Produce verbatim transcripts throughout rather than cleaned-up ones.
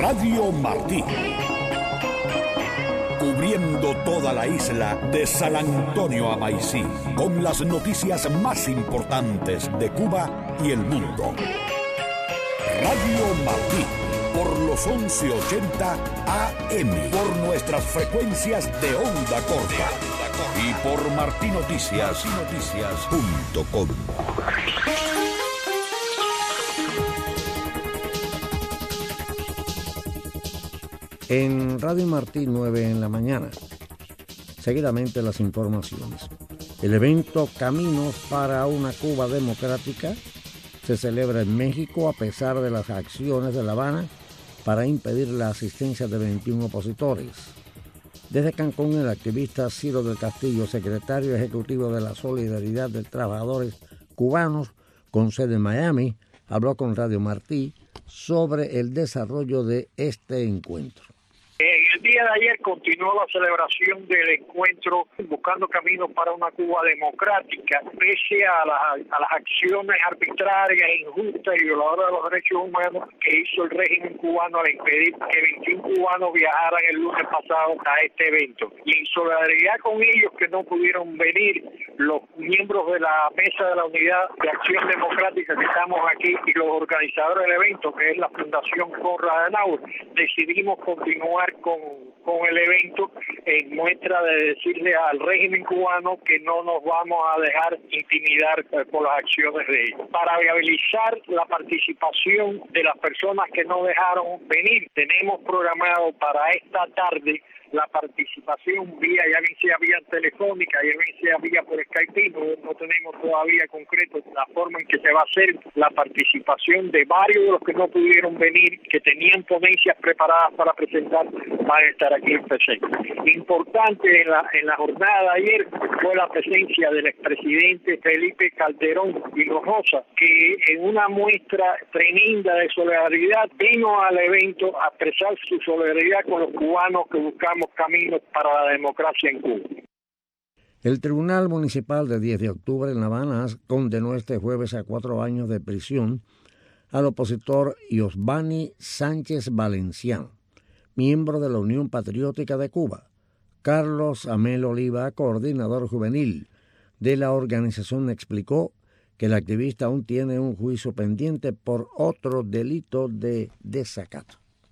Radio Martí. Cubriendo toda la isla de San Antonio a Maicí, con las noticias más importantes de Cuba y el mundo. Radio Martí, por los once ochenta A M, por nuestras frecuencias de onda corta y por martinoticias punto com. En Radio Martí, nueve en la mañana. Seguidamente las informaciones. El evento Caminos para una Cuba Democrática se celebra en México a pesar de las acciones de La Habana para impedir la asistencia de veintiún opositores. Desde Cancún, el activista Ciro del Castillo, secretario ejecutivo de la Solidaridad de Trabajadores Cubanos con sede en Miami, habló con Radio Martí sobre el desarrollo de este encuentro. El día de ayer continuó la celebración del encuentro Buscando Caminos para una Cuba Democrática, pese a, la, a las acciones arbitrarias, injustas y violadoras de los derechos humanos que hizo el régimen cubano al impedir que veintiún cubanos viajaran el lunes pasado a este evento. Y en solidaridad con ellos que no pudieron venir, los miembros de la Mesa de la Unidad de Acción Democrática que estamos aquí y los organizadores del evento, que es la Fundación Konrad Adenauer, decidimos continuar con, con el evento en muestra de decirle al régimen cubano que no nos vamos a dejar intimidar por las acciones de ellos. Para viabilizar la participación de las personas que no dejaron venir, tenemos programado para esta tarde la participación vía, ya bien sea vía telefónica, ya bien sea vía por Skype, no, no tenemos todavía concreto la forma en que se va a hacer la participación de varios de los que no pudieron venir, que tenían ponencias preparadas para presentar, van a estar aquí en presente. Importante en la, en la jornada de ayer fue la presencia del expresidente Felipe Calderón Hinojosa, que en una muestra tremenda de solidaridad vino al evento a expresar su solidaridad con los cubanos que buscamos caminos para la democracia en Cuba. El Tribunal Municipal de diez de octubre en La Habana condenó este jueves a cuatro años de prisión al opositor Iosbani Sánchez Valencián, miembro de la Unión Patriótica de Cuba. Carlos Amel Oliva, coordinador juvenil de la organización, explicó que el activista aún tiene un juicio pendiente por otro delito de desacato.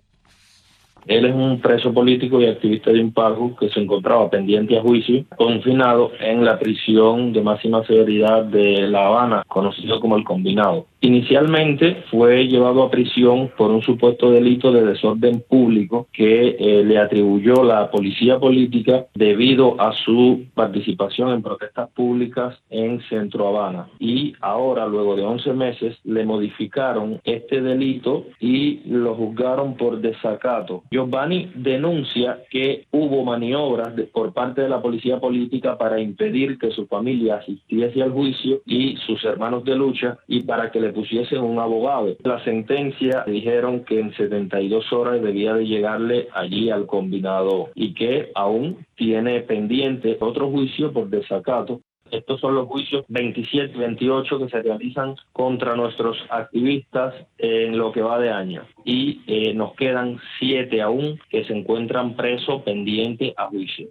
Él es un preso político y activista de Impagos que se encontraba pendiente a juicio, confinado en la prisión de máxima severidad de La Habana, conocido como el Combinado. Inicialmente fue llevado a prisión por un supuesto delito de desorden público que eh, le atribuyó la policía política debido a su participación en protestas públicas en Centro Habana. Y ahora, luego de once meses, le modificaron este delito y lo juzgaron por desacato. Iosbani denuncia que hubo maniobras de, por parte de la policía política para impedir que su familia asistiese al juicio y sus hermanos de lucha, y para que le pusiesen un abogado. La sentencia dijeron que en setenta y dos horas debía de llegarle allí al Combinado y que aún tiene pendiente otro juicio por desacato. Estos son los juicios veintisiete y veintiocho que se realizan contra nuestros activistas en lo que va de año. Y eh, nos quedan siete aún que se encuentran presos pendientes a juicio.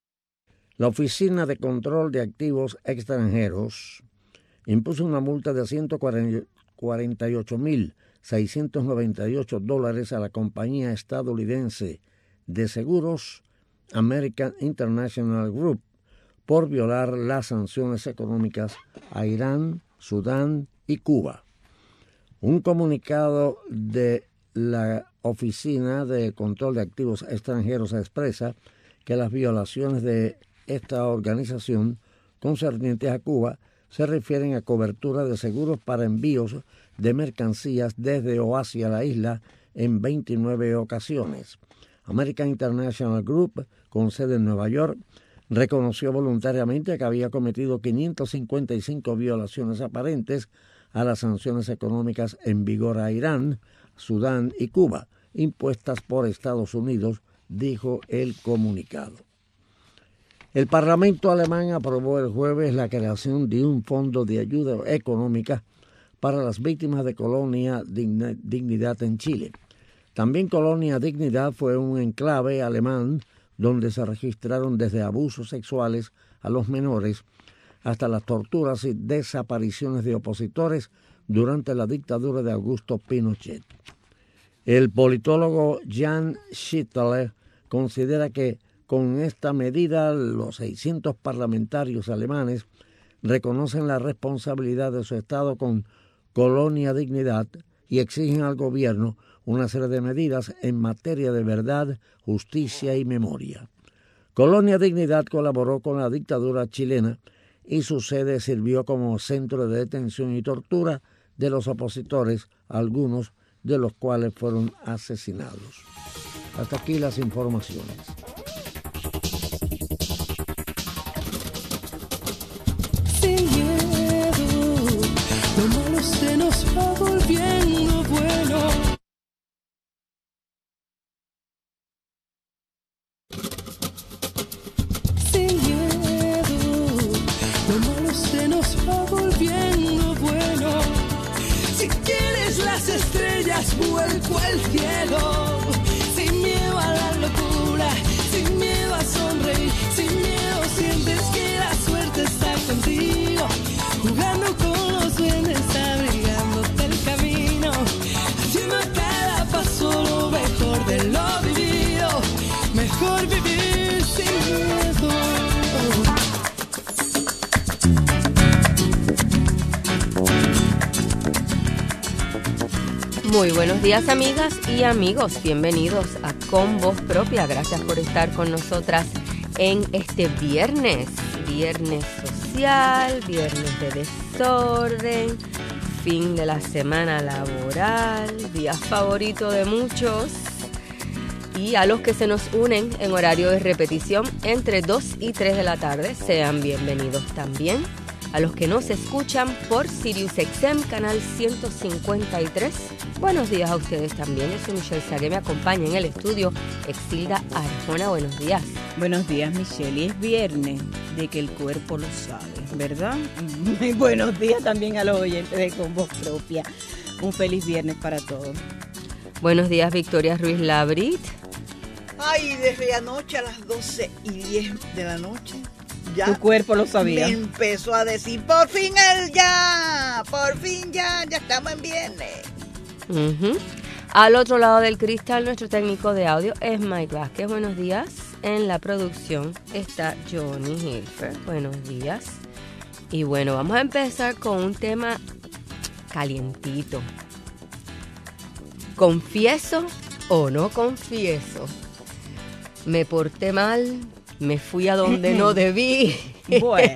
La Oficina de Control de Activos Extranjeros impuso una multa de ciento cuarenta y ocho mil seiscientos noventa y ocho dólares a la compañía estadounidense de seguros American International Group por violar las sanciones económicas a Irán, Sudán y Cuba. Un comunicado de la Oficina de Control de Activos Extranjeros expresa que las violaciones de esta organización concernientes a Cuba se refieren a cobertura de seguros para envíos de mercancías desde o hacia la isla en veintinueve ocasiones. American International Group, con sede en Nueva York, reconoció voluntariamente que había cometido quinientas cincuenta y cinco violaciones aparentes a las sanciones económicas en vigor a Irán, Sudán y Cuba, impuestas por Estados Unidos, dijo el comunicado. El Parlamento alemán aprobó el jueves la creación de un fondo de ayuda económica para las víctimas de Colonia Dignidad en Chile. También Colonia Dignidad fue un enclave alemán donde se registraron desde abusos sexuales a los menores hasta las torturas y desapariciones de opositores durante la dictadura de Augusto Pinochet. El politólogo Jan Schittler considera que con esta medida los seiscientos parlamentarios alemanes reconocen la responsabilidad de su Estado con Colonia Dignidad y exigen al gobierno una serie de medidas en materia de verdad, justicia y memoria. Colonia Dignidad colaboró con la dictadura chilena y su sede sirvió como centro de detención y tortura de los opositores, algunos de los cuales fueron asesinados. Hasta aquí las informaciones. Sin miedo, lo malo se nos va volviendo bueno. Sin miedo, lo malo se nos va volviendo bueno. Si quieres las estrellas, vuelco al cielo. Sin miedo a la locura, sin miedo a sonreír, sin miedo sientes que la suerte está contigo. Jugando con los duendes, abrigándote el camino, haciendo a cada paso lo mejor de lo vivido. Mejor vivir sin miedo. Muy buenos días, amigas y amigos. Bienvenidos a Con Voz Propia. Gracias por estar con nosotras en este viernes. Viernes social, viernes de desorden, fin de la semana laboral, día favorito de muchos. Y a los que se nos unen en horario de repetición entre dos y tres de la tarde, sean bienvenidos también. A los que nos escuchan por Sirius X M, canal ciento cincuenta y tres, buenos días a ustedes también. Yo soy Michelle Sagué, me acompaña en el estudio Exilda Arjona. Buenos días. Buenos días, Michelle. Y es viernes de que el cuerpo lo sabe, ¿verdad? Muy buenos días también a los oyentes de Con Voz Propia. Un feliz viernes para todos. Buenos días, Victoria Ruiz Labrit. Ay, desde anoche a las doce y diez de la noche. Ya tu cuerpo lo sabía. Me empezó a decir, por fin el ya, por fin ya, ya estamos en viernes. Uh-huh. Al otro lado del cristal, nuestro técnico de audio es Mike Vázquez. Buenos días. En la producción está Johnny Hilfer. Buenos días. Y bueno, vamos a empezar con un tema calientito. ¿Confieso o no confieso? Me porté mal. Me fui a donde no debí. Bueno.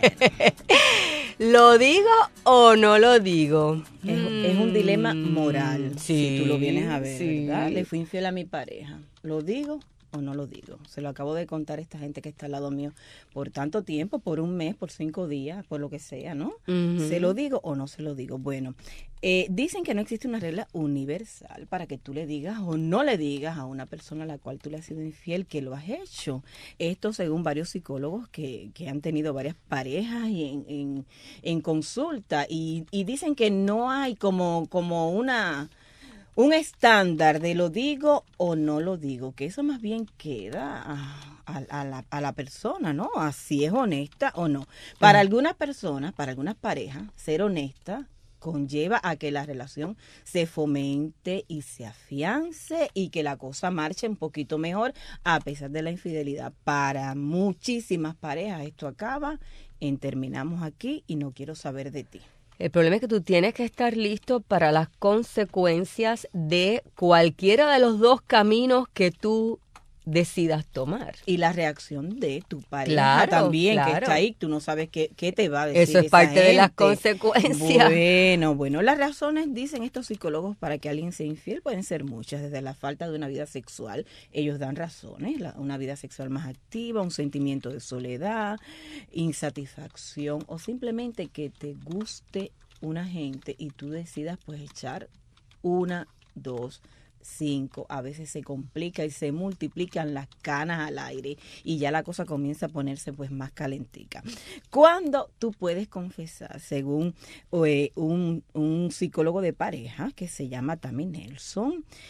¿Lo digo o no lo digo? Es, mm, es un dilema moral, sí, si tú lo vienes a ver, sí. ¿verdad? Le fui infiel a mi pareja. ¿Lo digo o no lo digo? Se lo acabo de contar a esta gente que está al lado mío por tanto tiempo, por un mes, por cinco días, por lo que sea, ¿no? Uh-huh. ¿Se lo digo o no se lo digo? Bueno, eh, dicen que no existe una regla universal para que tú le digas o no le digas a una persona a la cual tú le has sido infiel que lo has hecho. Esto según varios psicólogos que, que han tenido varias parejas y en, en, en consulta y, y dicen que no hay como, como una... un estándar de lo digo o no lo digo, que eso más bien queda a, a, a, la, a la persona, ¿no? Así es honesta o no. Para uh-huh. algunas personas, para algunas parejas, ser honesta conlleva a que la relación se fomente y se afiance y que la cosa marche un poquito mejor a pesar de la infidelidad. Para muchísimas parejas esto acaba en terminamos aquí y no quiero saber de ti. El problema es que tú tienes que estar listo para las consecuencias de cualquiera de los dos caminos que tú decidas tomar. Y la reacción de tu pareja claro, también, claro. que está ahí, tú no sabes qué, qué te va a decir. Eso es esa parte gente. de las consecuencias. Bueno, bueno, las razones, dicen estos psicólogos, para que alguien sea infiel pueden ser muchas, desde la falta de una vida sexual, ellos dan razones, la, una vida sexual más activa, un sentimiento de soledad, insatisfacción o simplemente que te guste una gente y tú decidas pues echar una, dos, cinco, a veces se complica y se multiplican las canas al aire y ya la cosa comienza a ponerse pues más calentica. ¿Cuándo tú puedes confesar? Según eh, un, un psicólogo de pareja que se llama Tammy Nelson,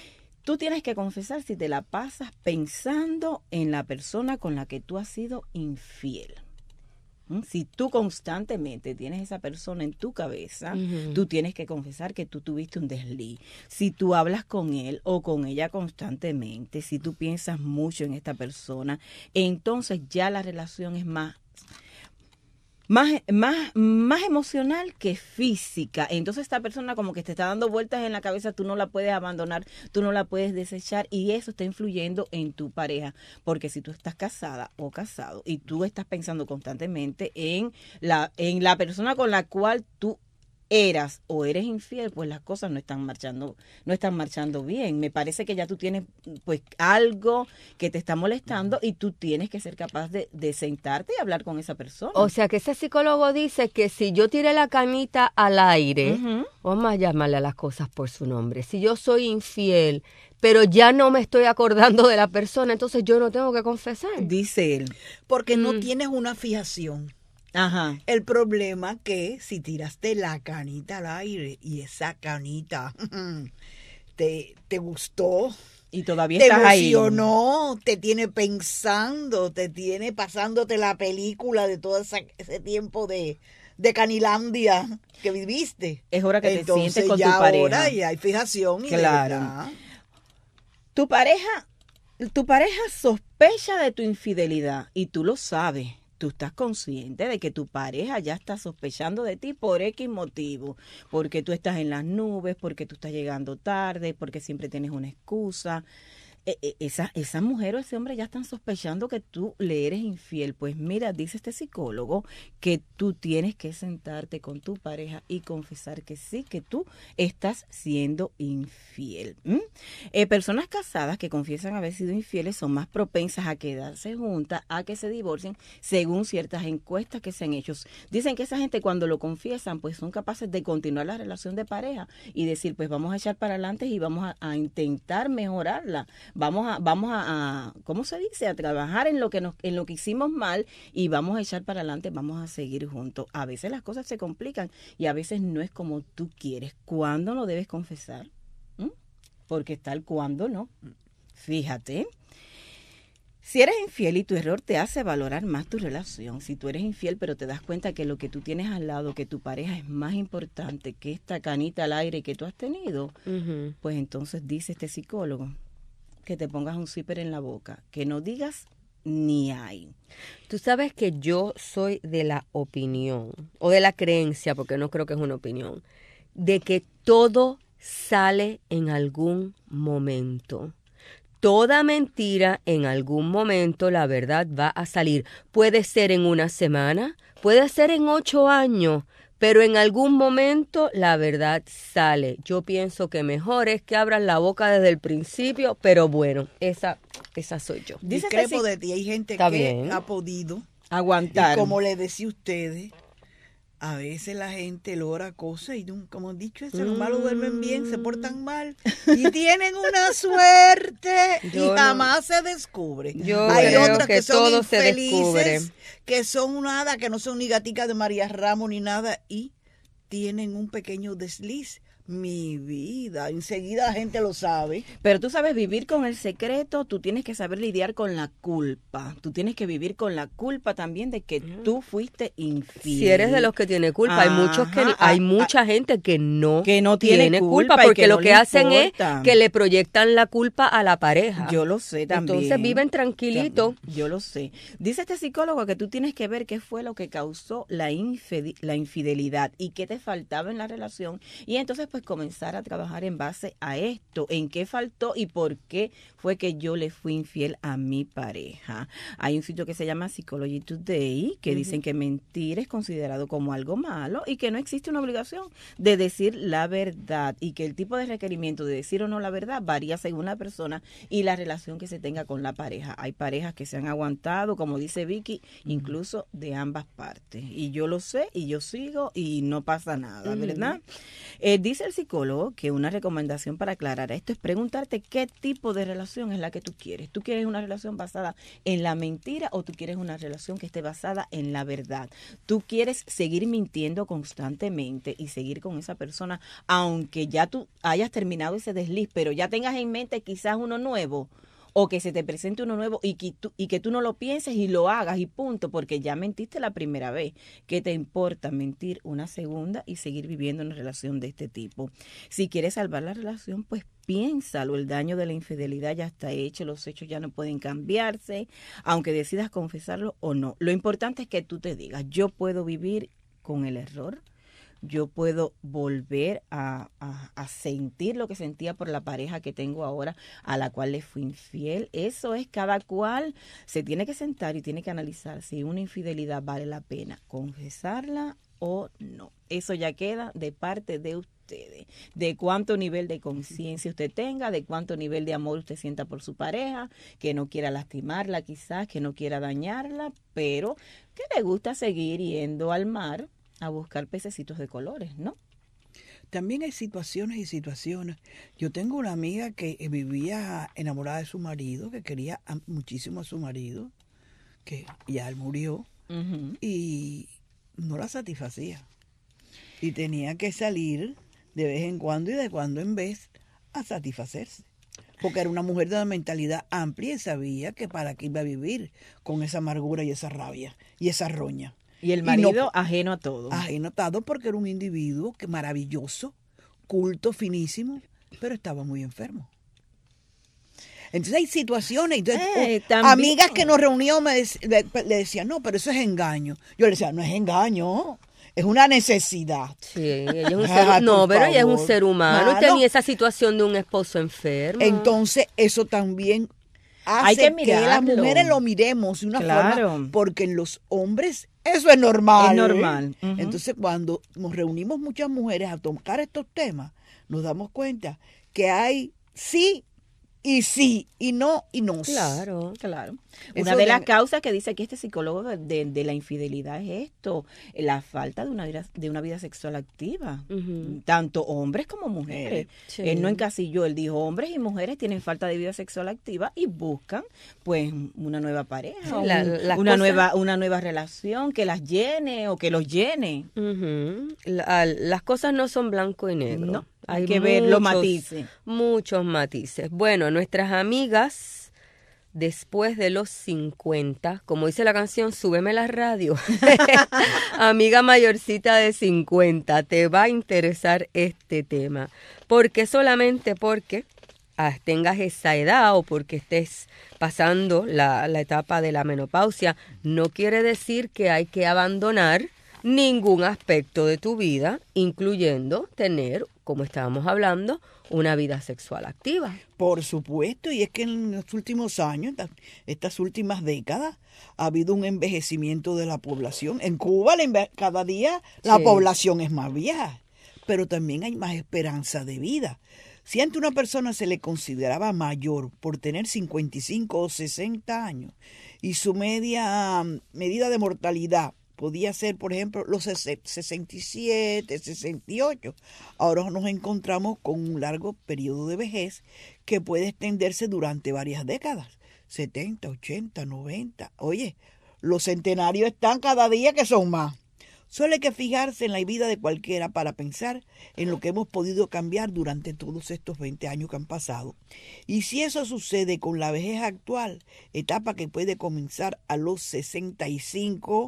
Tú tienes que confesar si te la pasas pensando en la persona con la que tú has sido infiel. ¿Mm? Si tú constantemente tienes esa persona en tu cabeza, uh-huh. tú tienes que confesar que tú tuviste un desliz. Si tú hablas con él o con ella constantemente, si tú piensas mucho en esta persona, entonces ya la relación es más Más, más, más emocional que física. Entonces esta persona como que te está dando vueltas en la cabeza, tú no la puedes abandonar, tú no la puedes desechar, y eso está influyendo en tu pareja. Porque si tú estás casada o casado y tú estás pensando constantemente en la, en la persona con la cual tú eras o eres infiel, pues las cosas no están marchando, no están marchando bien. Me parece que ya tú tienes pues algo que te está molestando y tú tienes que ser capaz de, de sentarte y hablar con esa persona. O sea que ese psicólogo dice que si yo tiré la canita al aire, uh-huh. vamos a llamarle a las cosas por su nombre, si yo soy infiel, pero ya no me estoy acordando de la persona, entonces yo no tengo que confesar. Dice él. Porque no Mm. tienes una fijación. Ajá. El problema que si tiraste la canita al aire y esa canita te, te gustó, y todavía te estás ahí. emocionó, te tiene pensando, te tiene pasándote la película de todo esa, ese tiempo de, de Canilandia que viviste. Es hora que Entonces, te sientes con ya tu pareja. ahora ya hay fijación. Y Claro. de verdad, Tu pareja, tu pareja sospecha de tu infidelidad y tú lo sabes. Tú estás consciente de que tu pareja ya está sospechando de ti por X motivo, porque tú estás en las nubes, porque tú estás llegando tarde, porque siempre tienes una excusa. E- e- esa, esa mujer o ese hombre ya están sospechando que tú le eres infiel. Pues mira, dice este psicólogo que tú tienes que sentarte con tu pareja y confesar que sí, que tú estás siendo infiel. ¿Mm? Eh, personas casadas que confiesan haber sido infieles son más propensas a quedarse juntas, a que se divorcien, según ciertas encuestas que se han hecho. Dicen que esa gente cuando lo confiesan, pues son capaces de continuar la relación de pareja y decir, pues vamos a echar para adelante y vamos a, a intentar mejorarla. Vamos a, vamos a, a, ¿cómo se dice? A trabajar en lo que nos, en lo que hicimos mal y vamos a echar para adelante, vamos a seguir juntos. A veces las cosas se complican y a veces no es como tú quieres. ¿Cuándo no debes confesar? ¿Mm? Porque está el cuándo no. Fíjate. Si eres infiel y tu error te hace valorar más tu relación, si tú eres infiel pero te das cuenta que lo que tú tienes al lado, que tu pareja es más importante que esta canita al aire que tú has tenido, uh-huh. pues entonces dice este psicólogo que te pongas un zipper en la boca, que no digas ni hay. Tú sabes que yo soy de la opinión, o de la creencia, porque no creo que es una opinión, de que todo sale en algún momento. Toda mentira, en algún momento, la verdad va a salir. Puede ser en una semana, puede ser en ocho años, pero en algún momento la verdad sale. Yo pienso que mejor es que abran la boca desde el principio, pero bueno, esa, esa soy yo. Discrepo de ti, hay gente Está que bien. ha podido aguantar. Y como le decía a ustedes, a veces la gente logra cosas y nunca, como han dicho, eso, los malos duermen bien, se portan mal y tienen una suerte Yo y jamás no, se descubre. Yo Hay creo otras que, que son todo infelices, se descubre. que son nada, que no son ni gaticas de María Ramos ni nada y tienen un pequeño desliz. Mi vida, enseguida la gente lo sabe. Pero tú sabes vivir con el secreto, tú tienes que saber lidiar con la culpa. Tú tienes que vivir con la culpa también de que tú fuiste infiel. Si eres de los que tiene culpa, Ajá, hay muchos que hay mucha a, gente que no, que no tiene, tiene culpa, culpa porque que lo no que hacen importa. es que le proyectan la culpa a la pareja. Yo lo sé también. Entonces viven tranquilitos. Yo lo sé. Dice este psicólogo que tú tienes que ver qué fue lo que causó la, infide- la infidelidad y qué te faltaba en la relación y entonces pues comenzar a trabajar trabajar en base a esto, en qué faltó y por qué fue que yo le fui infiel a mi pareja. Hay un sitio que se llama Psychology Today que uh-huh. dicen que mentir es considerado como algo malo y que no existe una obligación de decir la verdad y que el tipo de requerimiento de decir o no la verdad varía según la persona y la relación que se tenga con la pareja. Hay parejas que se han aguantado, como dice Vicky, uh-huh. incluso de ambas partes. Y yo lo sé y yo sigo y no pasa nada, uh-huh. ¿verdad? Eh, dice el psicólogo que una recomendación para aclarar esto es preguntarte qué tipo de relación es la que tú quieres. ¿Tú quieres una relación basada en la mentira o tú quieres una relación que esté basada en la verdad? ¿Tú quieres seguir mintiendo constantemente y seguir con esa persona aunque ya tú hayas terminado ese desliz, pero ya tengas en mente quizás uno nuevo? O que se te presente uno nuevo y que, tú, y que tú no lo pienses y lo hagas y punto, porque ya mentiste la primera vez. ¿Qué te importa mentir una segunda y seguir viviendo una relación de este tipo? Si quieres salvar la relación, pues piénsalo. El daño de la infidelidad ya está hecho, los hechos ya no pueden cambiarse, aunque decidas confesarlo o no. Lo importante es que tú te digas, yo puedo vivir con el error. Yo puedo volver a, a, a sentir lo que sentía por la pareja que tengo ahora, a la cual le fui infiel. Eso es, cada cual se tiene que sentar y tiene que analizar si una infidelidad vale la pena confesarla o no. Eso ya queda de parte de ustedes, de cuánto nivel de conciencia usted tenga, de cuánto nivel de amor usted sienta por su pareja, que no quiera lastimarla quizás, que no quiera dañarla, pero que le gusta seguir yendo al mar a buscar pececitos de colores, ¿no? También hay situaciones y situaciones. Yo tengo una amiga que vivía enamorada de su marido, que quería muchísimo a su marido, que ya él murió, uh-huh. y no la satisfacía. Y tenía que salir de vez en cuando y de cuando en vez a satisfacerse. Porque era una mujer de una mentalidad amplia y sabía que para qué iba a vivir con esa amargura y esa rabia y esa roña. Y el marido y no, ajeno a todo. Ajeno a todo porque era un individuo que maravilloso, culto, finísimo, pero estaba muy enfermo. Entonces hay situaciones, entonces, eh, oh, amigas que nos reuníamos me dec- le, le decían, no, pero eso es engaño. Yo le decía, no es engaño, es una necesidad. Sí, ella es un ser, ah, no, pero ella es un ser humano y tenía esa situación de un esposo enfermo. Entonces eso también hace hay que, que las mujeres lo miremos de una claro. forma, porque en los hombres eso es normal. Es normal. ¿eh? Uh-huh. Entonces, cuando nos reunimos muchas mujeres a tocar estos temas, nos damos cuenta que hay sí y sí, y no y no. Claro, claro. Una de, de las causas que dice aquí este psicólogo de, de la infidelidad es esto, la falta de una vida, de una vida sexual activa, uh-huh. tanto hombres como mujeres. Sí. Él no encasilló, él dijo, hombres y mujeres tienen falta de vida sexual activa y buscan pues una nueva pareja, la, un, una cosas... nueva una nueva relación que las llene o que los llene. Uh-huh. La, las cosas no son blanco y negro. No. Hay, Hay que muchos, ver los matices. Muchos matices. Bueno, nuestras amigas, después de los cincuenta, como dice la canción, súbeme la radio. Amiga mayorcita de cincuenta, te va a interesar este tema. Porque solamente porque ah, tengas esa edad o porque estés pasando la, la etapa de la menopausia, no quiere decir que hay que abandonar ningún aspecto de tu vida, incluyendo tener, como estábamos hablando, una vida sexual activa. Por supuesto, y es que en los últimos años, estas, estas últimas décadas, ha habido un envejecimiento de la población. En Cuba, cada día la sí. población es más vieja, pero también hay más esperanza de vida. Si antes una persona se le consideraba mayor por tener cincuenta y cinco o sesenta años y su media medida de mortalidad podía ser, por ejemplo, los sesenta y siete, sesenta y ocho. Ahora nos encontramos con un largo periodo de vejez que puede extenderse durante varias décadas. setenta, ochenta, noventa. Oye, los centenarios están cada día que son más. Solo hay que fijarse en la vida de cualquiera para pensar en lo que hemos podido cambiar durante todos estos veinte años que han pasado. Y si eso sucede con la vejez actual, etapa que puede comenzar a los sesenta y cinco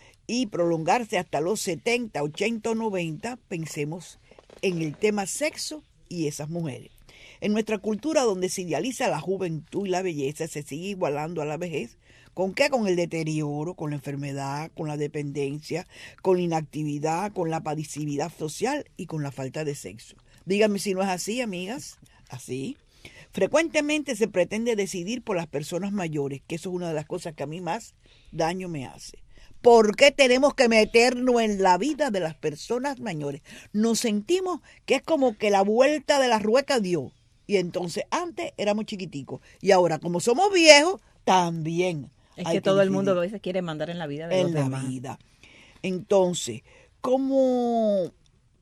y prolongarse hasta los setenta, ochenta o noventa, pensemos en el tema sexo y esas mujeres. En nuestra cultura, donde se idealiza la juventud y la belleza, se sigue igualando a la vejez. ¿Con qué? Con el deterioro, con la enfermedad, con la dependencia, con la inactividad, con la pasividad social y con la falta de sexo. Díganme si no es así, amigas. Así. Frecuentemente se pretende decidir por las personas mayores, que eso es una de las cosas que a mí más daño me hace. ¿Por qué tenemos que meternos en la vida de las personas mayores? Nos sentimos que es como que la vuelta de la rueca dio. Y entonces antes éramos chiquiticos. Y ahora, como somos viejos, también. Es que todo el mundo a veces quiere mandar en la vida de los demás. En la vida. Entonces, como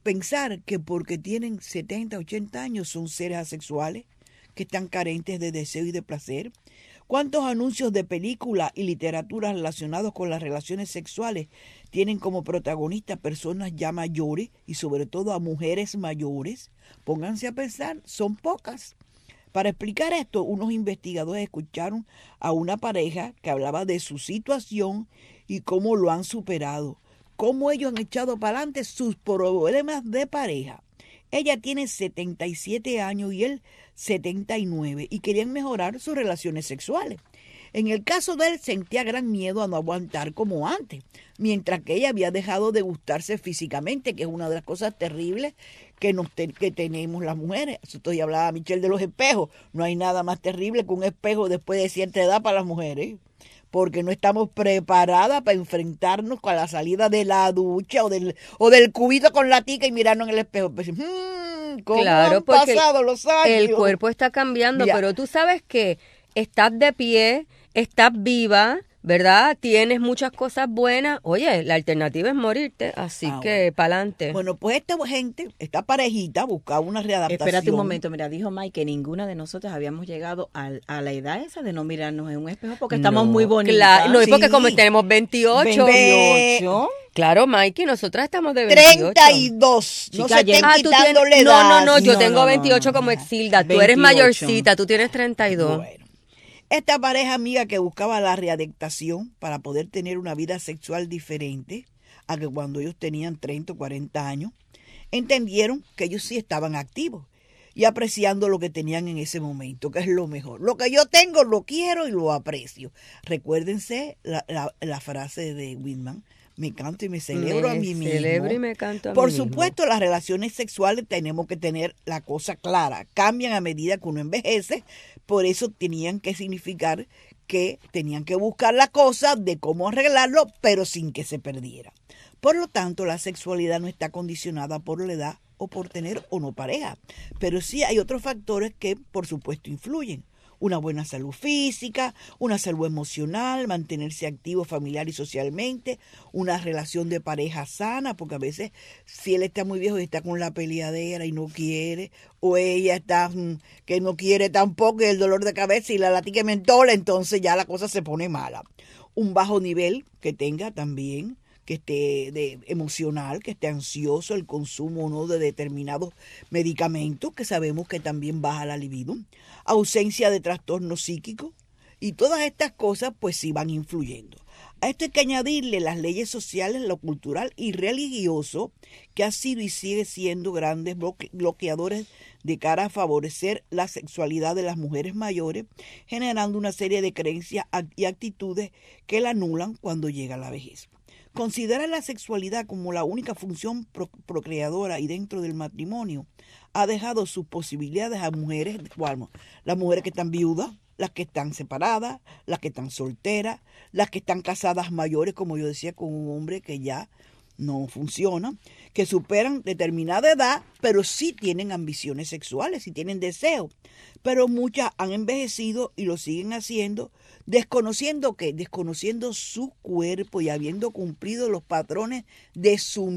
pensar que porque tienen setenta, ochenta años son seres asexuales, que están carentes de deseo y de placer. ¿Cuántos anuncios de películas y literatura relacionados con las relaciones sexuales tienen como protagonistas personas ya mayores y sobre todo a mujeres mayores? Pónganse a pensar, son pocas. Para explicar esto, unos investigadores escucharon a una pareja que hablaba de su situación y cómo lo han superado, cómo ellos han echado para adelante sus problemas de pareja. Ella tiene setenta y siete años y él setenta y nueve y querían mejorar sus relaciones sexuales. En el caso de él sentía gran miedo a no aguantar como antes, mientras que ella había dejado de gustarse físicamente, que es una de las cosas terribles que, nos te, que tenemos las mujeres. Estoy hablaba Michelle de los espejos. No hay nada más terrible que un espejo después de cierta edad para las mujeres, porque no estamos preparadas para enfrentarnos con la salida de la ducha o del, o del cubito con la tica y mirarnos en el espejo. Pues, hmm, ¿cómo claro, han porque pasado los años? El cuerpo está cambiando, Ya. pero tú sabes que estás de pie, estás viva, ¿verdad? Tienes muchas cosas buenas. Oye, la alternativa es morirte, así Ah, que bueno. pa'lante. Bueno, pues esta gente, esta parejita, buscaba una readaptación. Espérate un momento, mira, dijo Mike que ninguna de nosotras habíamos llegado al- a, la edad esa de no mirarnos en un espejo porque estamos No, muy bonitas. Claro, no, y porque Sí. como tenemos veintiocho. veintiocho. Claro, Mikey, nosotras estamos de veintiocho. treinta y dos. No Chica, se estén Ah, tú quitándole tienes, no, edad. no, no, yo No, tengo no, no, veintiocho no. como Exilda. Tú eres veintiocho. mayorcita, tú tienes treinta y dos. Bueno, esta pareja amiga que buscaba la readaptación para poder tener una vida sexual diferente a que cuando ellos tenían treinta o cuarenta años, entendieron que ellos sí estaban activos y apreciando lo que tenían en ese momento, que es lo mejor. Lo que yo tengo lo quiero y lo aprecio. Recuérdense la, la, la frase de Whitman, me canto y me celebro Me a mí mismo. celebro y me canto a Por mí mismo. supuesto, las relaciones sexuales tenemos que tener la cosa clara. Cambian a medida que uno envejece. Por eso tenían que significar que tenían que buscar la cosa de cómo arreglarlo, pero sin que se perdiera. Por lo tanto, la sexualidad no está condicionada por la edad o por tener o no pareja. Pero sí hay otros factores que, por supuesto, influyen. Una buena salud física, una salud emocional, mantenerse activo familiar y socialmente, una relación de pareja sana, porque a veces si él está muy viejo y está con la peleadera y no quiere, o ella está mm, que no quiere tampoco y el dolor de cabeza y la latica mentola, entonces ya la cosa se pone mala. Un bajo nivel que tenga también, que esté de, emocional, que esté ansioso, el consumo o no de determinados medicamentos, que sabemos que también baja la libido, ausencia de trastornos psíquicos, y todas estas cosas pues sí van influyendo. A esto hay que añadirle las leyes sociales, lo cultural y religioso, que ha sido y sigue siendo grandes bloque- bloqueadores de cara a favorecer la sexualidad de las mujeres mayores, generando una serie de creencias act- y actitudes que la anulan cuando llega la vejez. Considerar la sexualidad como la única función pro- procreadora y dentro del matrimonio ha dejado sus posibilidades a mujeres, bueno, las mujeres que están viudas, las que están separadas, las que están solteras, las que están casadas mayores, como yo decía, con un hombre que ya no funciona, que superan determinada edad, pero sí tienen ambiciones sexuales, sí tienen deseo. Pero muchas han envejecido y lo siguen haciendo, desconociendo que, desconociendo su cuerpo y habiendo cumplido los patrones de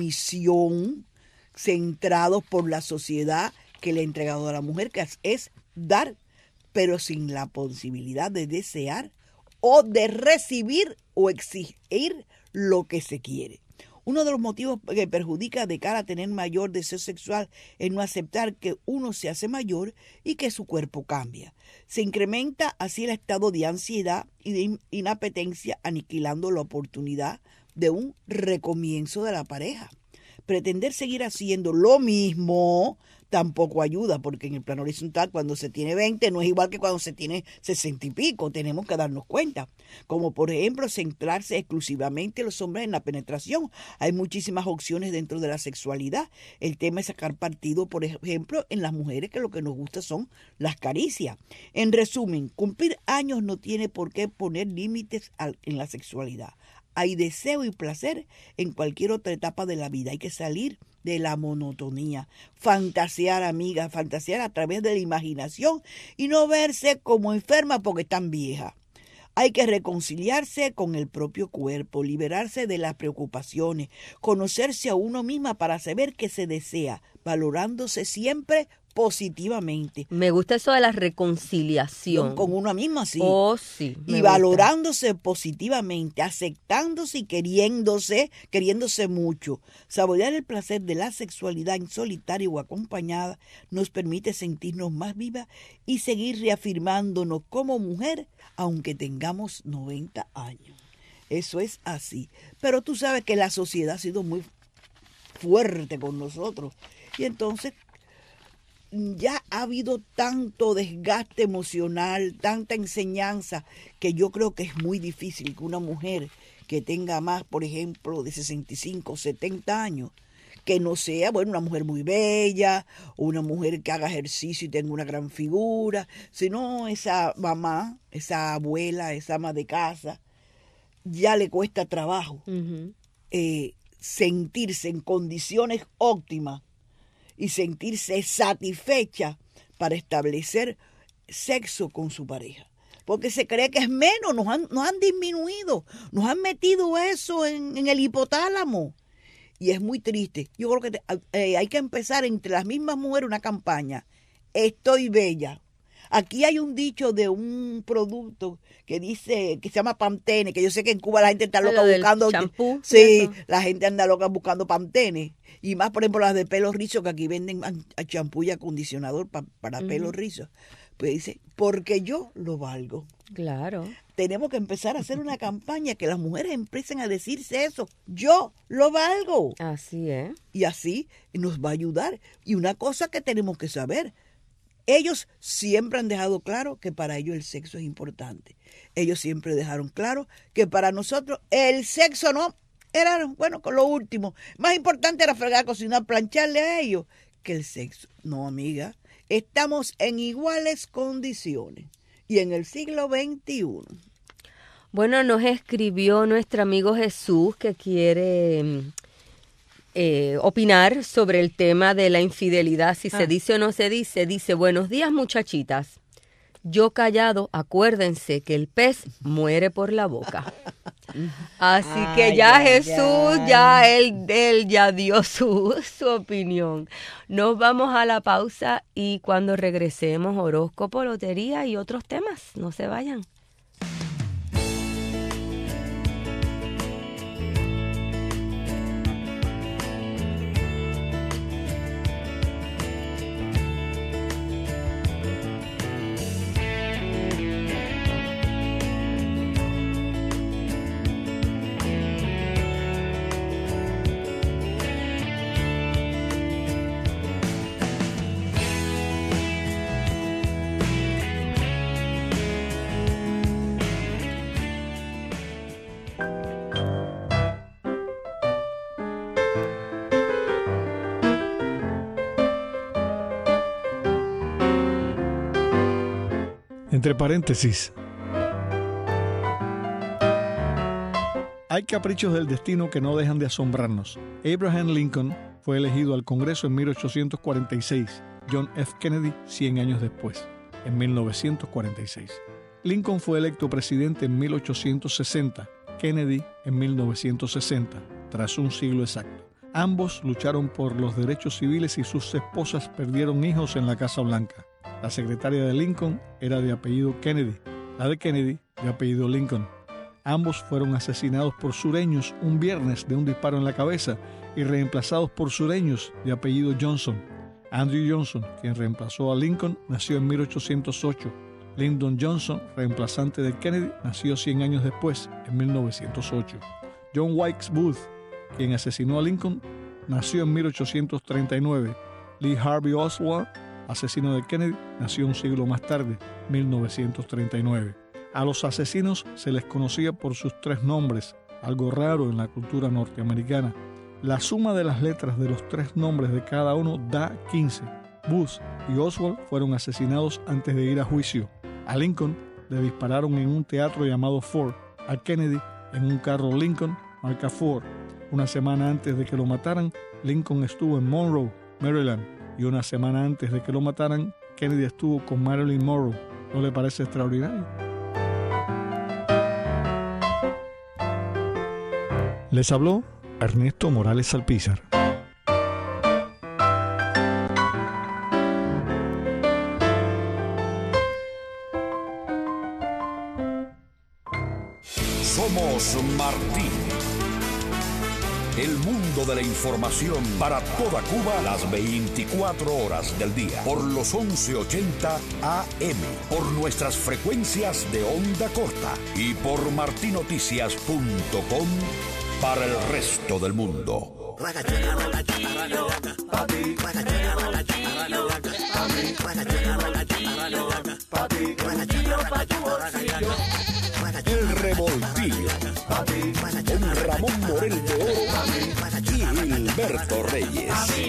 sumisión centrados por la sociedad que le ha entregado a la mujer, que es, es dar, pero sin la posibilidad de desear o de recibir o exigir lo que se quiere. Uno de los motivos que perjudica de cara a tener mayor deseo sexual es no aceptar que uno se hace mayor y que su cuerpo cambia. Se incrementa así el estado de ansiedad y de inapetencia, aniquilando la oportunidad de un recomienzo de la pareja. Pretender seguir haciendo lo mismo tampoco ayuda, porque en el plano horizontal cuando se tiene veinte no es igual que cuando se tiene sesenta y pico, tenemos que darnos cuenta. Como por ejemplo centrarse exclusivamente los hombres en la penetración. Hay muchísimas opciones dentro de la sexualidad. El tema es sacar partido, por ejemplo, en las mujeres, que lo que nos gusta son las caricias. En resumen, cumplir años no tiene por qué poner límites en la sexualidad. Hay deseo y placer en cualquier otra etapa de la vida. Hay que salir de la monotonía, fantasear, amiga, fantasear a través de la imaginación y no verse como enferma porque están viejas. Hay que reconciliarse con el propio cuerpo, liberarse de las preocupaciones, conocerse a uno misma para saber qué se desea, valorándose siempre positivamente. Me gusta eso de la reconciliación. Con uno mismo, sí. Oh, sí. Y valorándose positivamente, aceptándose y queriéndose, queriéndose mucho. Saborear el placer de la sexualidad en solitario o acompañada nos permite sentirnos más vivas y seguir reafirmándonos como mujer, aunque tengamos noventa años. Eso es así. Pero tú sabes que la sociedad ha sido muy fuerte con nosotros. Y entonces ya ha habido tanto desgaste emocional, tanta enseñanza, que yo creo que es muy difícil que una mujer que tenga más, por ejemplo, de sesenta y cinco, setenta años, que no sea, bueno, una mujer muy bella, o una mujer que haga ejercicio y tenga una gran figura, sino esa mamá, esa abuela, esa ama de casa, ya le cuesta trabajo uh-huh. eh, sentirse en condiciones óptimas y sentirse satisfecha para establecer sexo con su pareja. Porque se cree que es menos, nos han, nos han disminuido, nos han metido eso en, en el hipotálamo. Y es muy triste. Yo creo que te, eh, hay que empezar entre las mismas mujeres una campaña. Estoy bella. Aquí hay un dicho de un producto que dice, que se llama Pantene, que yo sé que en Cuba la gente está loca buscando champú. Sí, la gente anda loca buscando Pantene. Y más, por ejemplo, las de pelo rizo, que aquí venden champú y acondicionador pa, para uh-huh. pelo rizo. Pues dice, porque yo lo valgo. Claro. Tenemos que empezar a hacer una campaña que las mujeres empiecen a decirse eso. Yo lo valgo. Así es. Y así nos va a ayudar. Y una cosa que tenemos que saber, ellos siempre han dejado claro que para ellos el sexo es importante. Ellos siempre dejaron claro que para nosotros el sexo no era, bueno, con lo último. Más importante era fregar, cocinar, plancharle a ellos que el sexo. No, amiga. Estamos en iguales condiciones. Y en el siglo veintiuno. Bueno, nos escribió nuestro amigo Jesús que quiere eh, opinar sobre el tema de la infidelidad, si ah. se dice o no se dice. Dice, buenos días muchachitas. Yo callado, acuérdense que el pez muere por la boca. Así ay, que ya ay, Jesús, ay. ya él, él ya dio su, su opinión. Nos vamos a la pausa y cuando regresemos, horóscopo, lotería y otros temas. No se vayan. Entre paréntesis, hay caprichos del destino que no dejan de asombrarnos. Abraham Lincoln fue elegido al Congreso en mil ochocientos cuarenta y seis, John F. Kennedy cien años después, en mil novecientos cuarenta y seis. Lincoln fue electo presidente en mil ochocientos sesenta, Kennedy en mil novecientos sesenta, tras un siglo exacto. Ambos lucharon por los derechos civiles y sus esposas perdieron hijos en la Casa Blanca. La secretaria de Lincoln era de apellido Kennedy, la de Kennedy de apellido Lincoln. Ambos fueron asesinados por sureños un viernes de un disparo en la cabeza y reemplazados por sureños de apellido Johnson. Andrew Johnson, quien reemplazó a Lincoln, nació en mil ochocientos ocho. Lyndon Johnson, reemplazante de Kennedy, nació cien años después, en mil novecientos ocho. John Wilkes Booth, quien asesinó a Lincoln, nació en mil ochocientos treinta y nueve. Lee Harvey Oswald, asesino de Kennedy, nació un siglo más tarde, mil novecientos treinta y nueve. A los asesinos se les conocía por sus tres nombres, algo raro en la cultura norteamericana. La suma de las letras de los tres nombres de cada uno da quince. Booth y Oswald fueron asesinados antes de ir a juicio. A Lincoln le dispararon en un teatro llamado Ford. A Kennedy en un carro Lincoln marca Ford. Una semana antes de que lo mataran, Lincoln estuvo en Monroe, Maryland. Y una semana antes de que lo mataran, Kennedy estuvo con Marilyn Monroe. ¿No le parece extraordinario? Les habló Ernesto Morales Salpízar. Somos Martí. El mundo de la información para toda Cuba las veinticuatro horas del día. Por los once ochenta A M. Por nuestras frecuencias de onda corta. Y por martinoticias punto com para el resto del mundo. El Revoltillo, con Ramón Morel de Oro y Gilberto Reyes.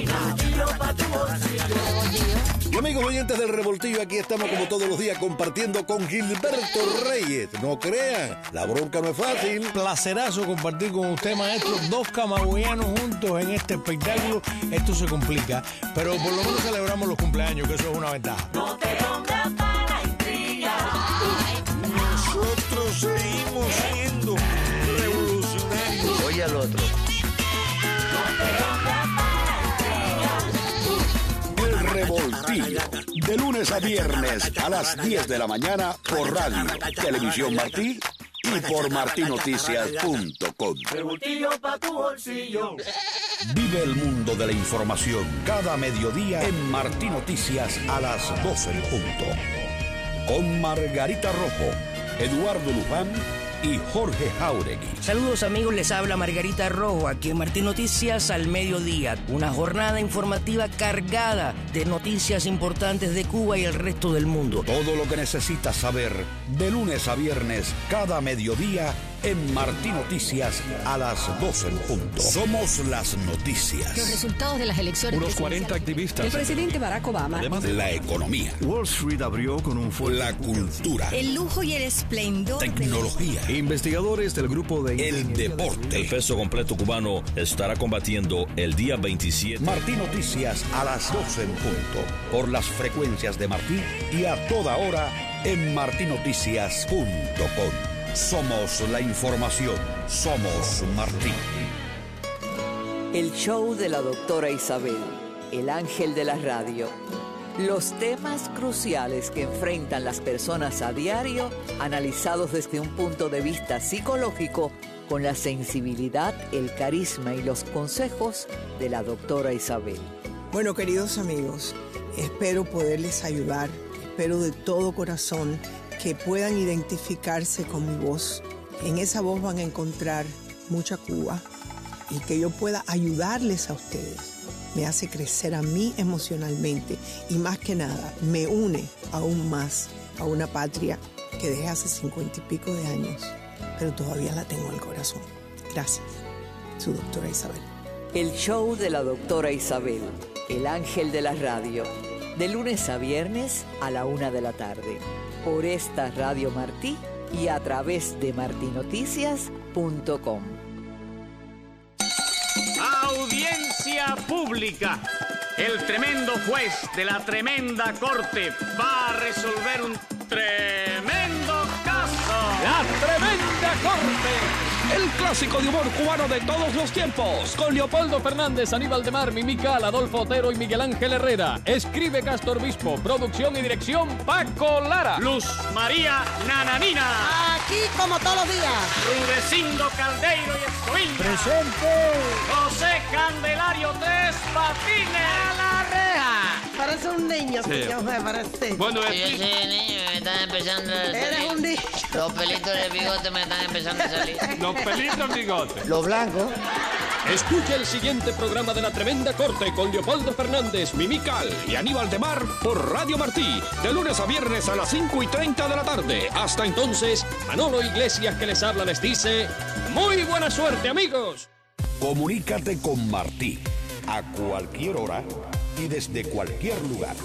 Y amigos oyentes del Revoltillo, aquí estamos como todos los días compartiendo con Gilberto Reyes. No crean, la bronca no es fácil. Placerazo compartir con usted, maestro, dos camagüeyanos juntos en este espectáculo. Esto se complica, pero por lo menos celebramos los cumpleaños, que eso es una ventaja. No te pongas para intriga. Nosotros seguimos siendo revolucionarios. Oye al otro. El Revoltillo, de lunes a viernes a las diez de la mañana por radio, Televisión Martí y por martinoticias punto com. Revoltillo pa' tu bolsillo. Vive el mundo de la información cada mediodía en Martí Noticias a las doce en punto. Con Margarita Rojo, Eduardo Luján y Jorge Jauregui. Saludos amigos, les habla Margarita Rojo aquí en Martí Noticias al mediodía. Una jornada informativa cargada de noticias importantes de Cuba y el resto del mundo. Todo lo que necesitas saber de lunes a viernes cada mediodía en Martí Noticias a las doce en punto. Somos las noticias. Los resultados de las elecciones. Unos cuarenta activistas. El presidente Barack Obama. Además de la economía. Wall Street abrió con un fuerte. La cultura. El lujo y el esplendor. Tecnología. De... Investigadores del grupo de... El deporte. El peso completo cubano estará combatiendo el día veintisiete. Martí Noticias a las doce en punto. Por las frecuencias de Martí y a toda hora en martinoticias punto com. Somos la información. Somos Martí. El show de la doctora Isabel, el ángel de la radio. Los temas cruciales que enfrentan las personas a diario, analizados desde un punto de vista psicológico, con la sensibilidad, el carisma y los consejos de la doctora Isabel. Bueno, queridos amigos, espero poderles ayudar, espero de todo corazón que puedan identificarse con mi voz. En esa voz van a encontrar mucha Cuba y que yo pueda ayudarles a ustedes. Me hace crecer a mí emocionalmente y más que nada me une aún más a una patria que dejé hace cincuenta y pico de años, pero todavía la tengo en el corazón. Gracias, su doctora Isabel. El show de la doctora Isabel, el ángel de la radio, de lunes a viernes a la una de la tarde, por esta Radio Martí y a través de martinoticias punto com. Audiencia pública. El tremendo juez de la tremenda corte va a resolver un tremendo caso. La tremenda corte. El clásico de humor cubano de todos los tiempos. Con Leopoldo Fernández, Aníbal de Mar, Mimical, Adolfo Otero y Miguel Ángel Herrera. Escribe Castor Bispo. Producción y dirección Paco Lara. Luz María Nananina. Aquí como todos los días. Rudecindo Caldeiro y Escoviña. Presente. José Candelario Tres Patines. A la reja. Parece un niño, sí. Señor, me parece. Bueno, yo soy niño, me están empezando a salir. Eres un niño. Los pelitos de bigote me están empezando a salir. Los pelitos de bigote. Los blancos. Escucha el siguiente programa de La Tremenda Corte con Leopoldo Fernández, Mimical y Aníbal de Mar por Radio Martí, de lunes a viernes a las cinco y treinta de la tarde. Hasta entonces, Manolo Iglesias que les habla les dice, ¡muy buena suerte, amigos! Comunícate con Martí a cualquier hora y desde cualquier lugar.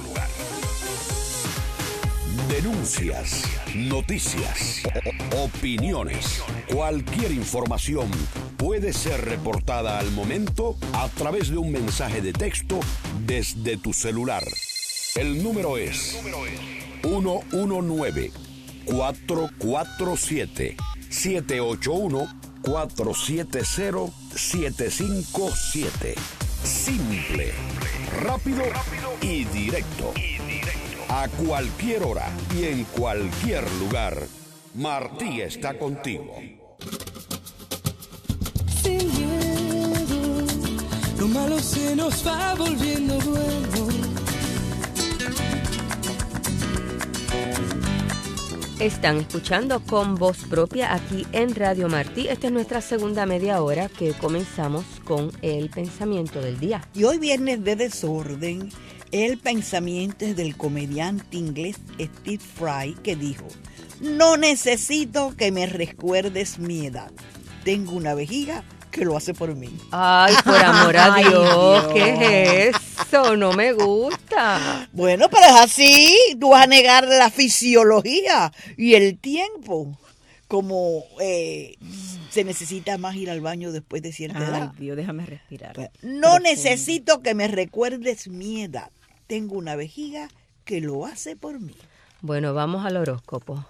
Denuncias, noticias, opiniones, cualquier información puede ser reportada al momento a través de un mensaje de texto desde tu celular. El número es uno uno nueve, cuatro cuatro siete, siete ocho uno, cuatro siete cero, siete cinco siete. Simple, rápido y directo. A cualquier hora y en cualquier lugar, Martí está contigo. Sin miedo, lo malo se nos va volviendo bueno. Están escuchando Con Voz Propia aquí en Radio Martí. Esta es nuestra segunda media hora que comenzamos con el pensamiento del día. Y hoy viernes de desorden, el pensamiento es del comediante inglés Steve Fry, que dijo: no necesito que me recuerdes mi edad. Tengo una vejiga que lo hace por mí. Ay, por amor a Ay, Dios, Dios. ¿qué es eso? No me gusta. Bueno, pero es así. Tú vas a negar la fisiología y el tiempo. Como eh, se necesita más ir al baño después de cierta Ay, edad. Dios, déjame respirar. No necesito que me recuerdes mi edad. Tengo una vejiga que lo hace por mí. Bueno, vamos al horóscopo.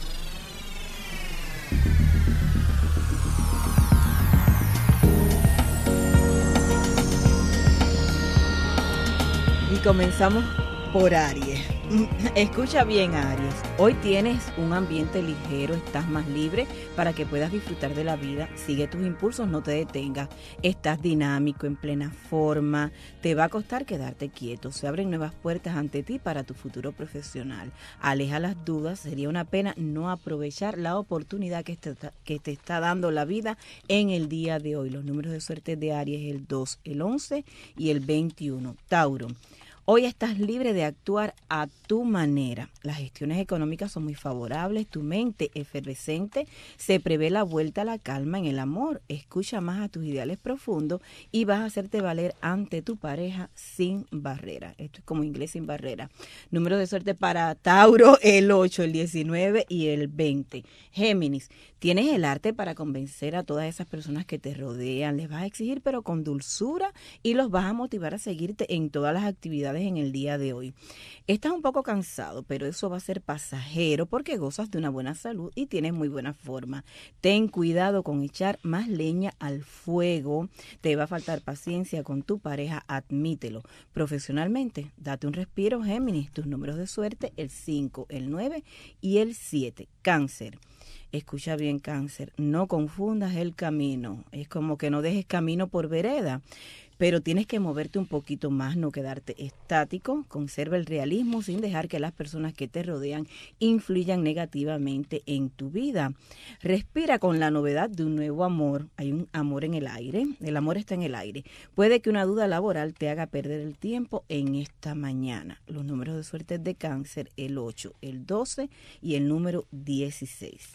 Y comenzamos por Aries. Escucha bien, Aries. Hoy tienes un ambiente ligero, estás más libre para que puedas disfrutar de la vida. Sigue tus impulsos, no te detengas. Estás dinámico, en plena forma. Te va a costar quedarte quieto. Se abren nuevas puertas ante ti para tu futuro profesional. Aleja las dudas. Sería una pena no aprovechar la oportunidad que te, que te está dando la vida en el día de hoy. Los números de suerte de Aries: el dos, el once y el veintiuno. Tauro. Hoy estás libre de actuar a tu manera. Las gestiones económicas son muy favorables, tu mente efervescente, se prevé la vuelta a la calma en el amor. Escucha más a tus ideales profundos y vas a hacerte valer ante tu pareja sin barrera. Esto es como inglés sin barrera. Número de suerte para Tauro: el ocho, el diecinueve y el veinte. Géminis. Tienes el arte para convencer a todas esas personas que te rodean. Les vas a exigir, pero con dulzura, y los vas a motivar a seguirte en todas las actividades en el día de hoy. Estás un poco cansado, pero eso va a ser pasajero porque gozas de una buena salud y tienes muy buena forma. Ten cuidado con echar más leña al fuego. Te va a faltar paciencia con tu pareja, admítelo. Profesionalmente, date un respiro, Géminis. Tus números de suerte: el cinco, el nueve y el siete. Cáncer. Escucha bien, Cáncer, no confundas el camino. Es como que no dejes camino por vereda, pero tienes que moverte un poquito más, no quedarte estático. Conserva el realismo sin dejar que las personas que te rodean influyan negativamente en tu vida. Respira con la novedad de un nuevo amor. Hay un amor en el aire, el amor está en el aire. Puede que una duda laboral te haga perder el tiempo en esta mañana. Los números de suerte de Cáncer: el ocho, el doce y el número dieciséis.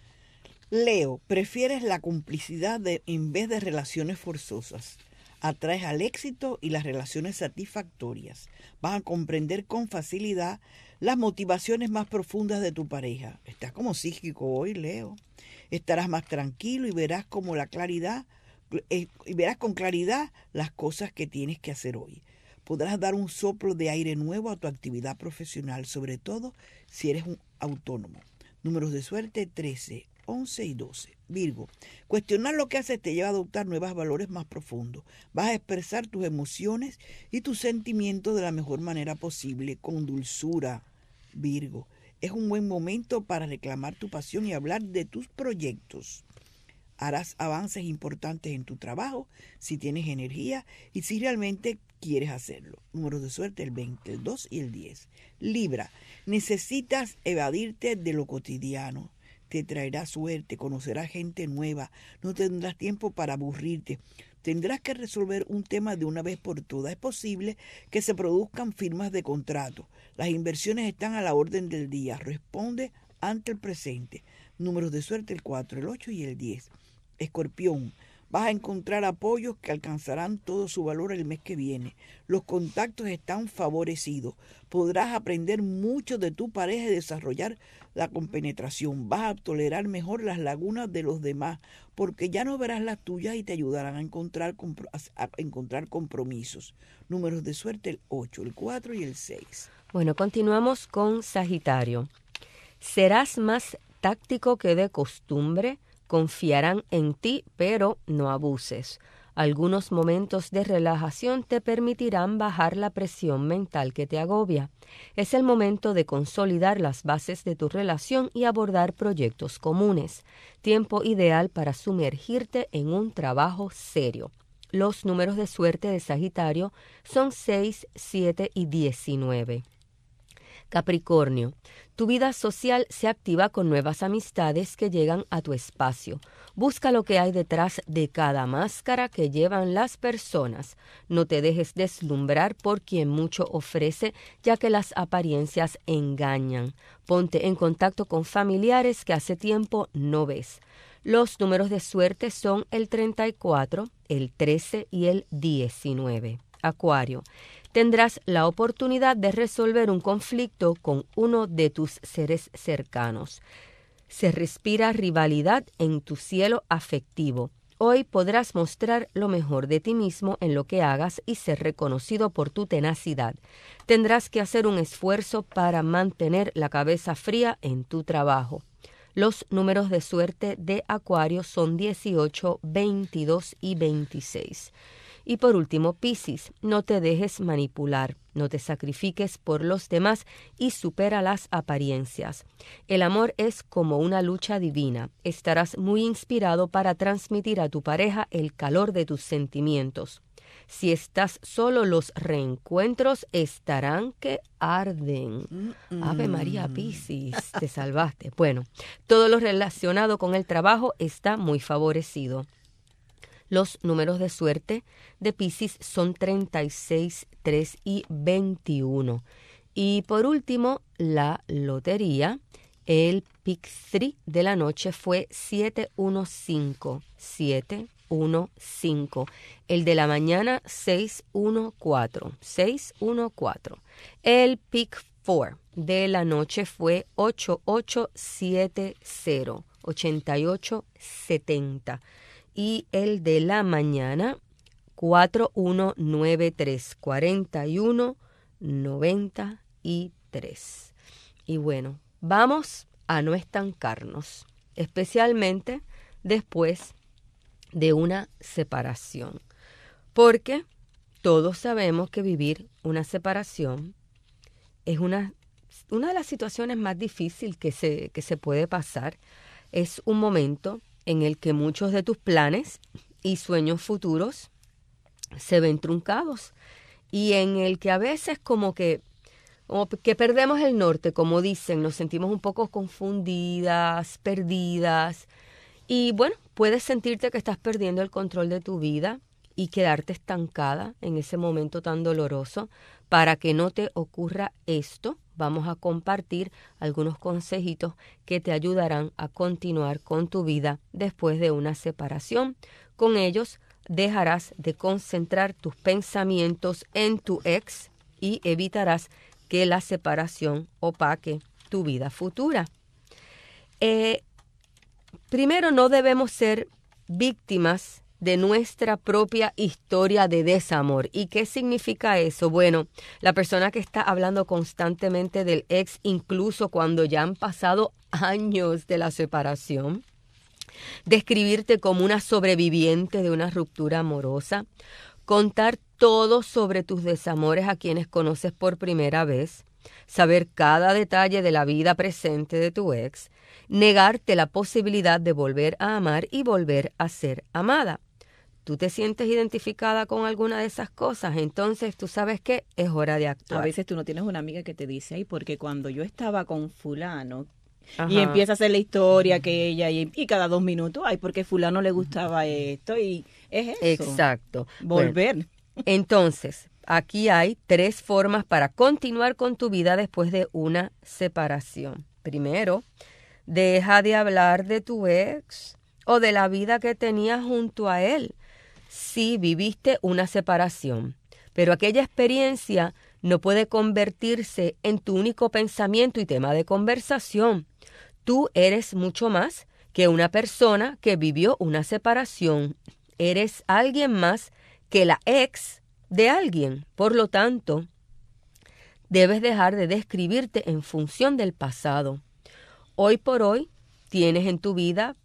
Leo, prefieres la complicidad de, en vez de relaciones forzosas. Atraes al éxito y las relaciones satisfactorias. Vas a comprender con facilidad las motivaciones más profundas de tu pareja. Estás como psíquico hoy, Leo. Estarás más tranquilo y verás como la claridad eh, y verás con claridad las cosas que tienes que hacer hoy. Podrás dar un soplo de aire nuevo a tu actividad profesional, sobre todo si eres un autónomo. Números de suerte: trece, once y doce. Virgo, cuestionar lo que haces te lleva a adoptar nuevos valores más profundos. Vas a expresar tus emociones y tus sentimientos de la mejor manera posible, con dulzura. Virgo, es un buen momento para reclamar tu pasión y hablar de tus proyectos. Harás avances importantes en tu trabajo si tienes energía y si realmente quieres hacerlo. Números de suerte: el veinte, el dos y el diez. Libra, necesitas evadirte de lo cotidiano. Te traerá suerte, conocerás gente nueva, no tendrás tiempo para aburrirte. Tendrás que resolver un tema de una vez por todas. Es posible que se produzcan firmas de contrato. Las inversiones están a la orden del día. Responde ante el presente. Números de suerte: el cuatro, el ocho y el diez. Escorpión, vas a encontrar apoyos que alcanzarán todo su valor el mes que viene. Los contactos están favorecidos. Podrás aprender mucho de tu pareja y desarrollar la compenetración. Vas a tolerar mejor las lagunas de los demás, porque ya no verás las tuyas y te ayudarán a encontrar, a encontrar compromisos. Números de suerte: el ocho, el cuatro y el seis. Bueno, continuamos con Sagitario. Serás más táctico que de costumbre. confiarán en ti, pero no abuses. Algunos momentos de relajación te permitirán bajar la presión mental que te agobia. Es el momento de consolidar las bases de tu relación y abordar proyectos comunes. Tiempo ideal para sumergirte en un trabajo serio. Los números de suerte de Sagitario son seis, siete y diecinueve. Capricornio, tu vida social se activa con nuevas amistades que llegan a tu espacio. Busca lo que hay detrás de cada máscara que llevan las personas. No te dejes deslumbrar por quien mucho ofrece, ya que las apariencias engañan. Ponte en contacto con familiares que hace tiempo no ves. Los números de suerte son el treinta y cuatro, el trece y el diecinueve. Acuario, tendrás la oportunidad de resolver un conflicto con uno de tus seres cercanos. Se respira rivalidad en tu cielo afectivo. Hoy podrás mostrar lo mejor de ti mismo en lo que hagas y ser reconocido por tu tenacidad. Tendrás que hacer un esfuerzo para mantener la cabeza fría en tu trabajo. Los números de suerte de Acuario son dieciocho, veintidós y veintiséis. Y por último, Piscis, no te dejes manipular, no te sacrifiques por los demás y supera las apariencias. El amor es como una lucha divina. Estarás muy inspirado para transmitir a tu pareja el calor de tus sentimientos. Si estás solo, los reencuentros estarán que arden. Mm-mm. Ave María, Piscis, te salvaste. Bueno, todo lo relacionado con el trabajo está muy favorecido. Los números de suerte de Piscis son treinta y seis, tres y veintiuno. Y por último, la lotería, el pick tres de la noche fue siete uno cinco, siete uno cinco. El de la mañana seis uno cuatro, seis uno cuatro. El pick cuatro de la noche fue ocho ocho siete cero, ochenta y ocho setenta. Y el de la mañana, cuatro uno nueve tres, cuarenta y uno noventa y tres. Y bueno, vamos a no estancarnos, especialmente después de una separación. Porque todos sabemos que vivir una separación es una, una de las situaciones más difíciles que se, que se puede pasar. Es un momento en el que muchos de tus planes y sueños futuros se ven truncados y en el que a veces como que, como que perdemos el norte, como dicen, nos sentimos un poco confundidas, perdidas y bueno, puedes sentirte que estás perdiendo el control de tu vida y quedarte estancada en ese momento tan doloroso. Para que no te ocurra esto, vamos a compartir algunos consejitos que te ayudarán a continuar con tu vida después de una separación. Con ellos dejarás de concentrar tus pensamientos en tu ex y evitarás que la separación opaque tu vida futura. Eh, primero, no debemos ser víctimas de nuestra propia historia de desamor. ¿Y qué significa eso? Bueno, la persona que está hablando constantemente del ex, incluso cuando ya han pasado años de la separación, describirte como una sobreviviente de una ruptura amorosa, contar todo sobre tus desamores a quienes conoces por primera vez, saber cada detalle de la vida presente de tu ex, negarte la posibilidad de volver a amar y volver a ser amada. ¿Tú te sientes identificada con alguna de esas cosas? Entonces, tú sabes que es hora de actuar. A veces tú no tienes una amiga que te dice, ay, porque cuando yo estaba con fulano, Ajá. y empieza a hacer la historia que ella, y, y cada dos minutos, ay, porque fulano le gustaba esto, y es eso. Exacto. Volver. Bueno, entonces, aquí hay tres formas para continuar con tu vida después de una separación. Primero, deja de hablar de tu ex o de la vida que tenías junto a él. Sí, viviste una separación, pero aquella experiencia no puede convertirse en tu único pensamiento y tema de conversación. Tú eres mucho más que una persona que vivió una separación. Eres alguien más que la ex de alguien. Por lo tanto, debes dejar de describirte en función del pasado. Hoy por hoy tienes en tu vida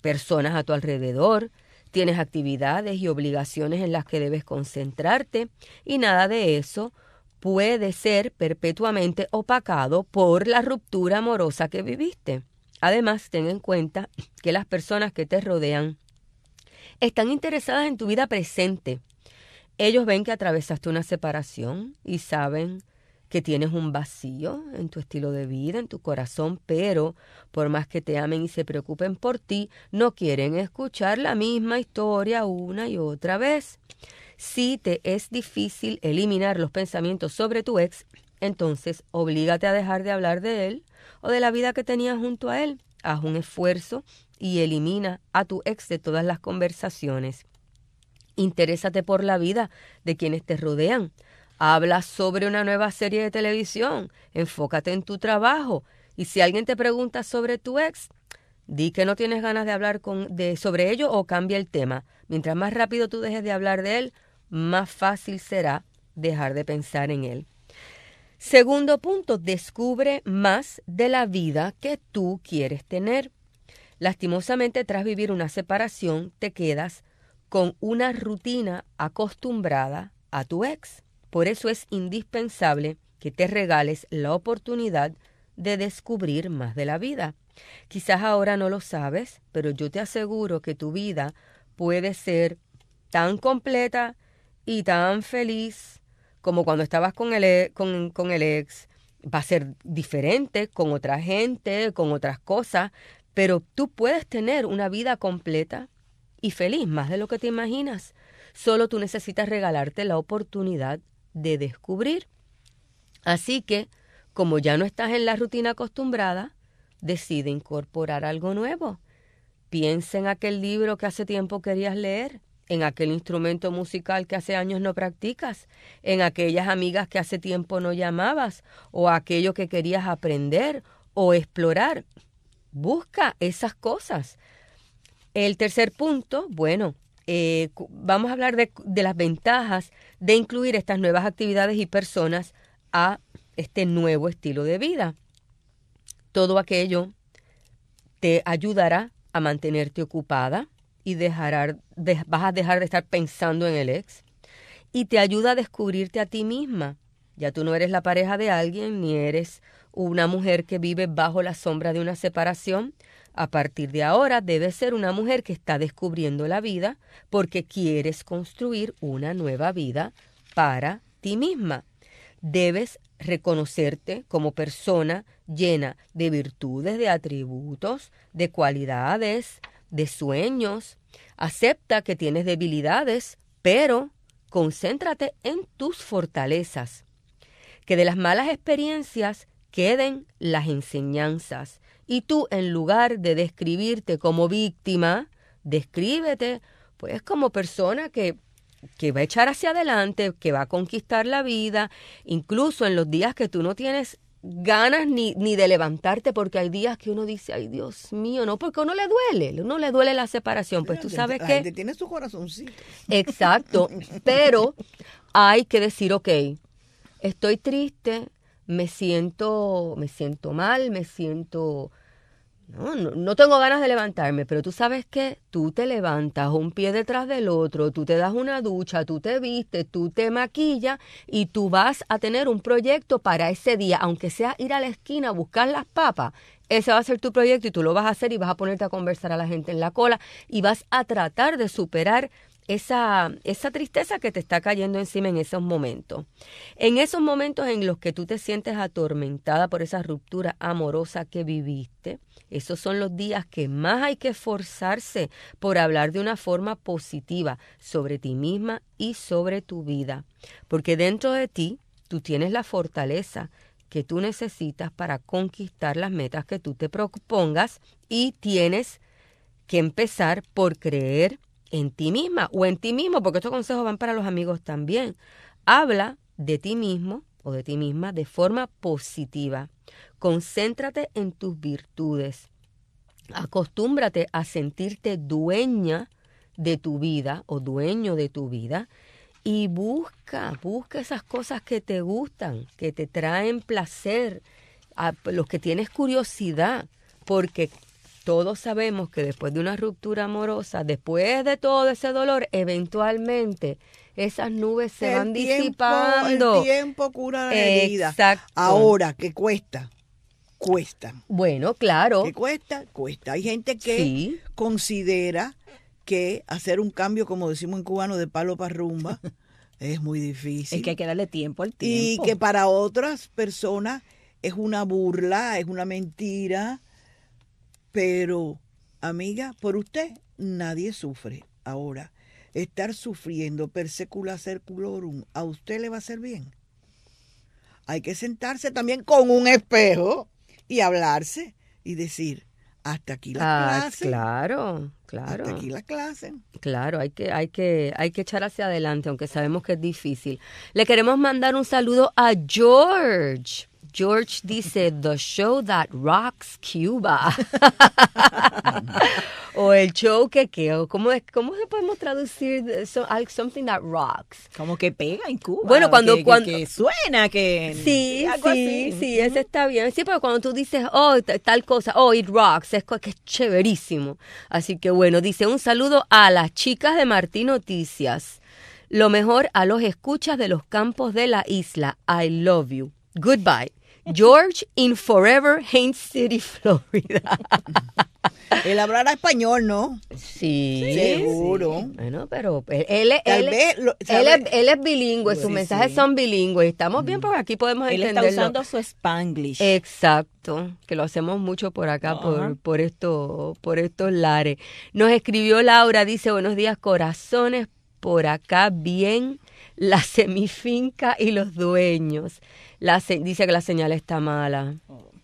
personas a tu alrededor, tienes actividades y obligaciones en las que debes concentrarte y nada de eso puede ser perpetuamente opacado por la ruptura amorosa que viviste. Además, ten en cuenta que las personas que te rodean están interesadas en tu vida presente. Ellos ven que atravesaste una separación y saben que tienes un vacío en tu estilo de vida, en tu corazón, pero por más que te amen y se preocupen por ti, no quieren escuchar la misma historia una y otra vez. Si te es difícil eliminar los pensamientos sobre tu ex, entonces oblígate a dejar de hablar de él o de la vida que tenías junto a él. Haz un esfuerzo y elimina a tu ex de todas las conversaciones. Interésate por la vida de quienes te rodean. Habla sobre una nueva serie de televisión. Enfócate en tu trabajo. Y si alguien te pregunta sobre tu ex, di que no tienes ganas de hablar con, de, sobre ello o cambia el tema. Mientras más rápido tú dejes de hablar de él, más fácil será dejar de pensar en él. Segundo punto, descubre más de la vida que tú quieres tener. Lastimosamente, tras vivir una separación, te quedas con una rutina acostumbrada a tu ex. Por eso es indispensable que te regales la oportunidad de descubrir más de la vida. Quizás ahora no lo sabes, pero yo te aseguro que tu vida puede ser tan completa y tan feliz como cuando estabas con el, con, con el ex. Va a ser diferente con otra gente, con otras cosas, pero tú puedes tener una vida completa y feliz, más de lo que te imaginas. Solo tú necesitas regalarte la oportunidad de descubrir. Así que, como ya no estás en la rutina acostumbrada, decide incorporar algo nuevo. Piensa en aquel libro que hace tiempo querías leer, en aquel instrumento musical que hace años no practicas, en aquellas amigas que hace tiempo no llamabas, o aquello que querías aprender o explorar. Busca esas cosas. El tercer punto, bueno, eh, vamos a hablar de, de las ventajas de incluir estas nuevas actividades y personas a este nuevo estilo de vida. Todo aquello te ayudará a mantenerte ocupada y dejará, de, vas a dejar de estar pensando en el ex, y te ayuda a descubrirte a ti misma. Ya tú no eres la pareja de alguien, ni eres una mujer que vive bajo la sombra de una separación. A partir de ahora debes ser una mujer que está descubriendo la vida porque quieres construir una nueva vida para ti misma. Debes reconocerte como persona llena de virtudes, de atributos, de cualidades, de sueños. Acepta que tienes debilidades, pero concéntrate en tus fortalezas. Que de las malas experiencias queden las enseñanzas. Y tú, en lugar de describirte como víctima, descríbete pues como persona que, que va a echar hacia adelante, que va a conquistar la vida, incluso en los días que tú no tienes ganas ni, ni de levantarte, porque hay días que uno dice, ay Dios mío, no, porque a uno le duele, a uno le duele la separación, pues tú sabes que... La gente tiene su corazoncito. Exacto, pero hay que decir, ok, estoy triste, me siento, me siento mal, me siento... No, no, no tengo ganas de levantarme, pero tú sabes que tú te levantas un pie detrás del otro, tú te das una ducha, tú te vistes, tú te maquillas y tú vas a tener un proyecto para ese día, aunque sea ir a la esquina a buscar las papas. Ese va a ser tu proyecto y tú lo vas a hacer y vas a ponerte a conversar a la gente en la cola y vas a tratar de superar esa, esa tristeza que te está cayendo encima en esos momentos. En esos momentos en los que tú te sientes atormentada por esa ruptura amorosa que viviste, esos son los días que más hay que esforzarse por hablar de una forma positiva sobre ti misma y sobre tu vida. Porque dentro de ti tú tienes la fortaleza que tú necesitas para conquistar las metas que tú te propongas y tienes que empezar por creer en ti misma o en ti mismo, porque estos consejos van para los amigos también. Habla de ti mismo o de ti misma de forma positiva. Concéntrate en tus virtudes. Acostúmbrate a sentirte dueña de tu vida o dueño de tu vida y busca, busca esas cosas que te gustan, que te traen placer, a los que tienes curiosidad, porque todos sabemos que después de una ruptura amorosa, después de todo ese dolor, eventualmente esas nubes se el van tiempo, disipando. El tiempo cura la herida. Exacto. Ahora, ¿qué cuesta? Cuesta. Bueno, claro. ¿Qué cuesta? Cuesta. Hay gente que Sí. considera que hacer un cambio, como decimos en cubano, de palo para rumba, es muy difícil. Es que hay que darle tiempo al Y tiempo. que para otras personas es una burla, es una mentira. Pero, amiga, por usted nadie sufre. Ahora, estar sufriendo per secula seculorum, ¿a usted le va a hacer bien? Hay que sentarse también con un espejo y hablarse y decir, hasta aquí la Ah, clase. claro, claro. Hasta aquí la clase. Claro, hay que, hay que, hay que echar hacia adelante, aunque sabemos que es difícil. Le queremos mandar un saludo a George. George dice, the show that rocks Cuba. O el show que, que o ¿cómo, es, ¿cómo se podemos traducir? So, something that rocks. Como que pega en Cuba. Bueno, cuando... que, cuando que, que suena, que... Sí, algo sí, así. sí, ese está bien. Sí, pero cuando tú dices, oh, t- tal cosa, oh, it rocks, es co- que es chéverísimo. Así que bueno, dice un saludo a las chicas de Martí Noticias. Lo mejor a los escuchas de los campos de la isla. I love you. Goodbye. George in Forever Haines City, Florida. Él hablará español, ¿no? Sí. Seguro. Sí. Bueno, pero él, él, Tal él- vez lo- él sabe- es, él es bilingüe, sus Sí, mensajes sí. son bilingües. Estamos bien porque aquí podemos Él está entenderlo. usando su Spanglish. Exacto, que lo hacemos mucho por acá, Ajá. por, por, esto, por estos lares. Nos escribió Laura, dice, buenos días, corazones, por acá bien, la semifinca y los dueños. La se- dice que la señal está mala.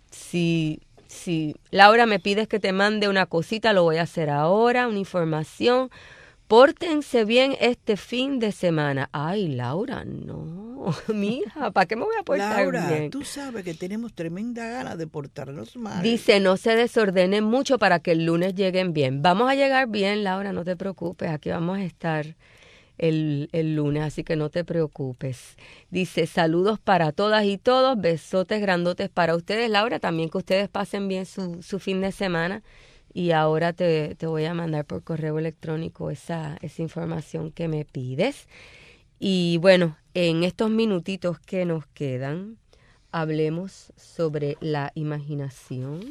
Sí, sí. Laura, me pides que te mande una cosita, lo voy a hacer ahora, una información. Pórtense bien este fin de semana. Ay, Laura, no. Mija, ¿para qué me voy a portar Laura, bien? tú sabes que tenemos tremenda gana de portarnos mal. Dice, no se desordenen mucho para que el lunes lleguen bien. Vamos a llegar bien, Laura, no te preocupes. Aquí vamos a estar el, el lunes, así que no te preocupes. Dice, saludos para todas y todos, besotes grandotes para ustedes. Laura, también que ustedes pasen bien su, su fin de semana. Y ahora te, te voy a mandar por correo electrónico esa, esa información que me pides. Y bueno, en estos minutitos que nos quedan, hablemos sobre la imaginación.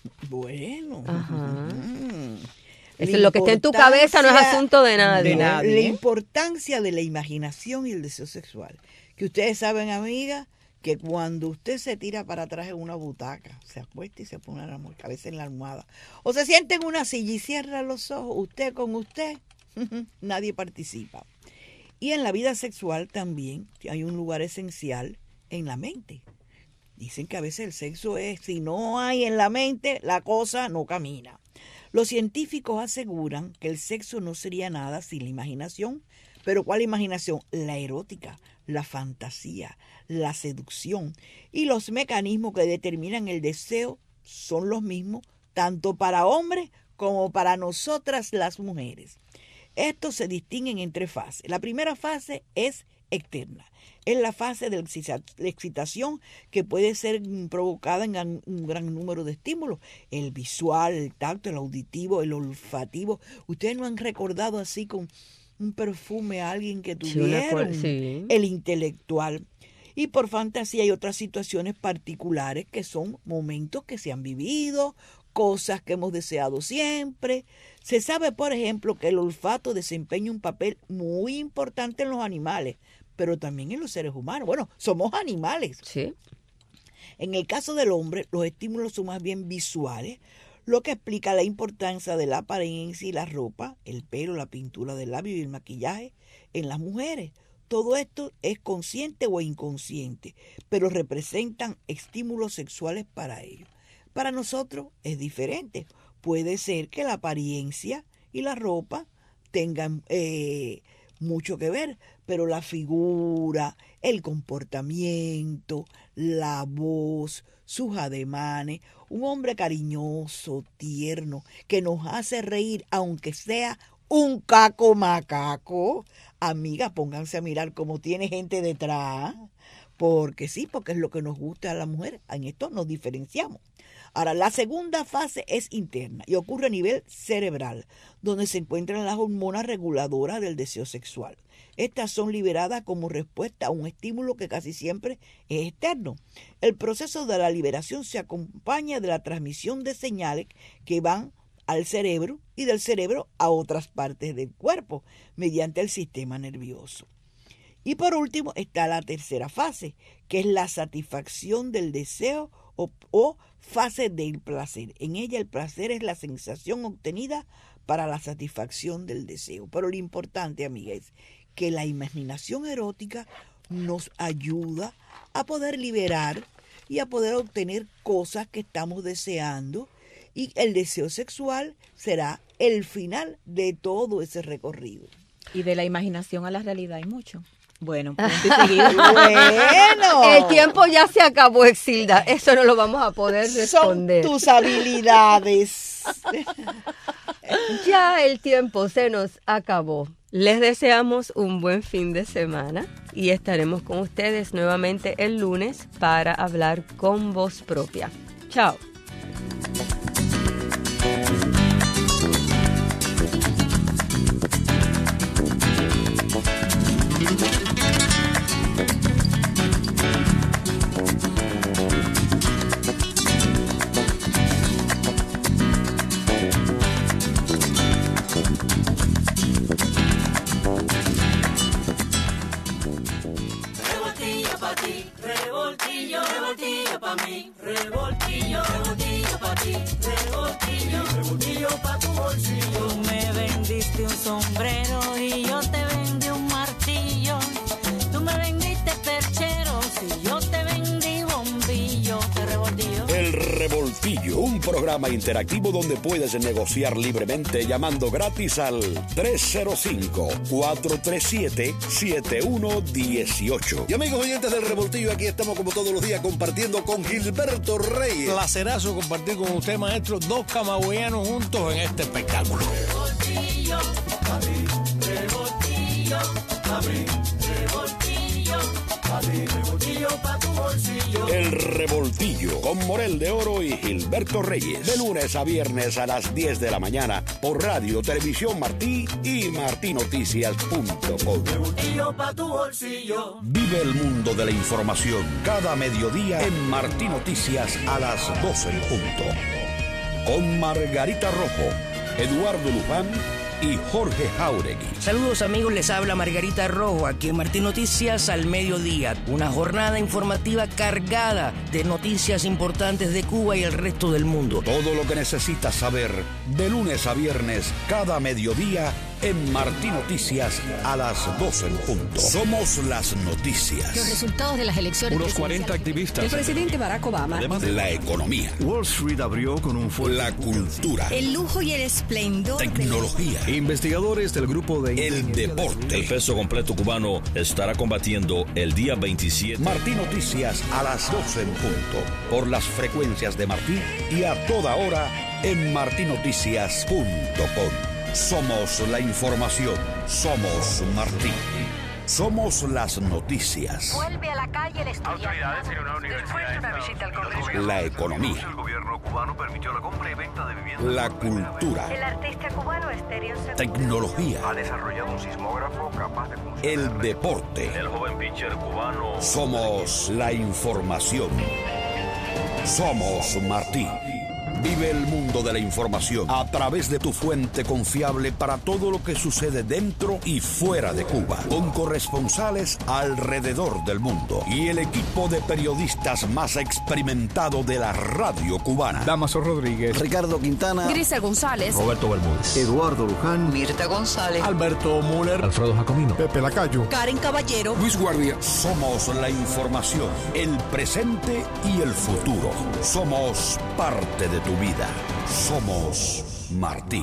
Bueno. Ajá. Mm. Eso La es lo que está en tu cabeza, no es importancia asunto de nadie. de nadie. La importancia de la imaginación y el deseo sexual. Que ustedes saben, amiga, que cuando usted se tira para atrás en una butaca, se acuesta y se pone la cabeza en la almohada, o se sienta en una silla y cierra los ojos, usted con usted, nadie participa. Y en la vida sexual también hay un lugar esencial en la mente. Dicen que a veces el sexo es, si no hay en la mente, la cosa no camina. Los científicos aseguran que el sexo no sería nada sin la imaginación. ¿Pero cuál imaginación? La erótica, la fantasía, la seducción. Y los mecanismos que determinan el deseo son los mismos, tanto para hombres como para nosotras las mujeres. Estos se distinguen en tres fases. La primera fase es externa. Es la fase de la excitación que puede ser provocada en un gran número de estímulos. El visual, el tacto, el auditivo, el olfativo. Ustedes no han recordado así con un perfume a alguien que Sí, una tuvieron. cor- sí. El intelectual. Y por fantasía hay otras situaciones particulares que son momentos que se han vivido, cosas que hemos deseado siempre. Se sabe, por ejemplo, que el olfato desempeña un papel muy importante en los animales, pero también en los seres humanos. Bueno, somos animales. Sí. En el caso del hombre, los estímulos son más bien visuales, lo que explica la importancia de la apariencia y la ropa, el pelo, la pintura del labio y el maquillaje en las mujeres. Todo esto es consciente o inconsciente, pero representan estímulos sexuales para ellos. Para nosotros es diferente. Puede ser que la apariencia y la ropa tengan eh, mucho que ver, pero la figura, el comportamiento, la voz, sus ademanes, un hombre cariñoso, tierno, que nos hace reír, aunque sea un caco macaco. Amiga, pónganse a mirar cómo tiene gente detrás, porque sí, porque es lo que nos gusta a la mujer. En esto nos diferenciamos. Ahora, la segunda fase es interna y ocurre a nivel cerebral, donde se encuentran las hormonas reguladoras del deseo sexual. Estas son liberadas como respuesta a un estímulo que casi siempre es externo. El proceso de la liberación se acompaña de la transmisión de señales que van al cerebro y del cerebro a otras partes del cuerpo mediante el sistema nervioso. Y por último está la tercera fase, que es la satisfacción del deseo o, o fase del placer. En ella el placer es la sensación obtenida para la satisfacción del deseo. Pero lo importante, amiga, es que la imaginación erótica nos ayuda a poder liberar y a poder obtener cosas que estamos deseando, y el deseo sexual será el final de todo ese recorrido. Y de la imaginación a la realidad hay mucho. Bueno, punto y seguido. Bueno. El tiempo ya se acabó, Exilda. Eso no lo vamos a poder responder. Son tus habilidades. Ya el tiempo se nos acabó. Les deseamos un buen fin de semana y estaremos con ustedes nuevamente el lunes para hablar con voz propia. Chao. Revoltillo, revoltillo pa' mí, revoltillo, revoltillo pa' ti, revoltillo, revoltillo pa' tu bolsillo. Tú me vendiste un sombrero y yo te vendí un martillo. Tú me vendiste percheros y yo te vendí bombillo. Te revoltillo. El Revoltillo, un programa interactivo donde puedes negociar libremente llamando gratis al tres cero cinco, cuatro tres siete, siete uno uno ocho. Y amigos oyentes del Revoltillo, aquí estamos como todos los días compartiendo con Gilberto Reyes. Placerazo compartir con usted, maestro, dos camagüeyanos juntos en este espectáculo. Revoltillo, pa' mí, revoltillo, pa' mí, revoltillo, pa' mí, revoltillo pa' tu bolsillo. El Revoltillo con Morel de Oro y Gilberto Reyes. De lunes a viernes a las diez de la mañana por Radio Televisión Martí y martí noticias punto com. Revoltillo pa' tu bolsillo. Vive el mundo de la información cada mediodía en Martí Noticias a las doce en punto. Con Margarita Rojo, Eduardo Luján y Jorge Jauregui. Saludos amigos, les habla Margarita Rojo, aquí en Martí Noticias al mediodía. Una jornada informativa cargada de noticias importantes de Cuba y el resto del mundo. Todo lo que necesitas saber de lunes a viernes cada mediodía en Martí Noticias a las doce en punto. Somos las noticias. Los resultados de las elecciones. Unos cuarenta activistas. El presidente Barack Obama. Además de la economía. Wall Street abrió con un fuerte. La cultura. El lujo y el esplendor. Tecnología. Investigadores del grupo de... El deporte. El peso completo cubano estará combatiendo el día veintisiete. Martí Noticias a las doce en punto. Por las frecuencias de Martí y a toda hora en martí noticias punto com. Somos la información. Somos Martí. Somos las noticias. Vuelve a la calle el estudiante. Autoridades en una universidad. Después de una visita al Congreso. La economía. El gobierno cubano permitió la compra y venta de viviendas. La cultura. El artista cubano Estéreo Segundo. Tecnología. Ha desarrollado un sismógrafo capaz de funcionar. El deporte. El joven pitcher cubano. Somos la información. Somos Martí. Vive el mundo de la información a través de tu fuente confiable para todo lo que sucede dentro y fuera de Cuba, con corresponsales alrededor del mundo y el equipo de periodistas más experimentado de la radio cubana. Damaso Rodríguez, Ricardo Quintana, Grisa González, Roberto Bermúdez, Eduardo Luján, Mirta González, Alberto Müller, Alfredo Jacomino, Pepe Lacayo, Karen Caballero, Luis Guardia. Somos la información, el presente y el futuro. Somos parte de tu vida. Somos Martí.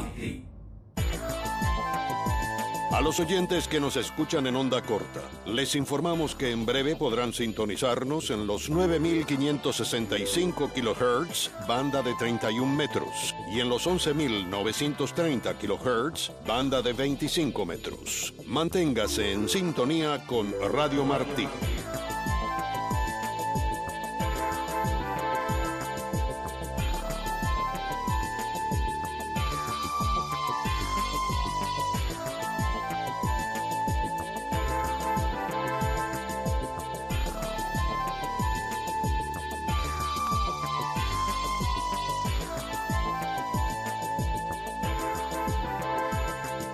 A los oyentes que nos escuchan en onda corta, les informamos que en breve podrán sintonizarnos en los nueve mil quinientos sesenta y cinco kilohertz, banda de treinta y un metros, y en los once mil novecientos treinta kilohertz, banda de veinticinco metros. Manténgase en sintonía con Radio Martí.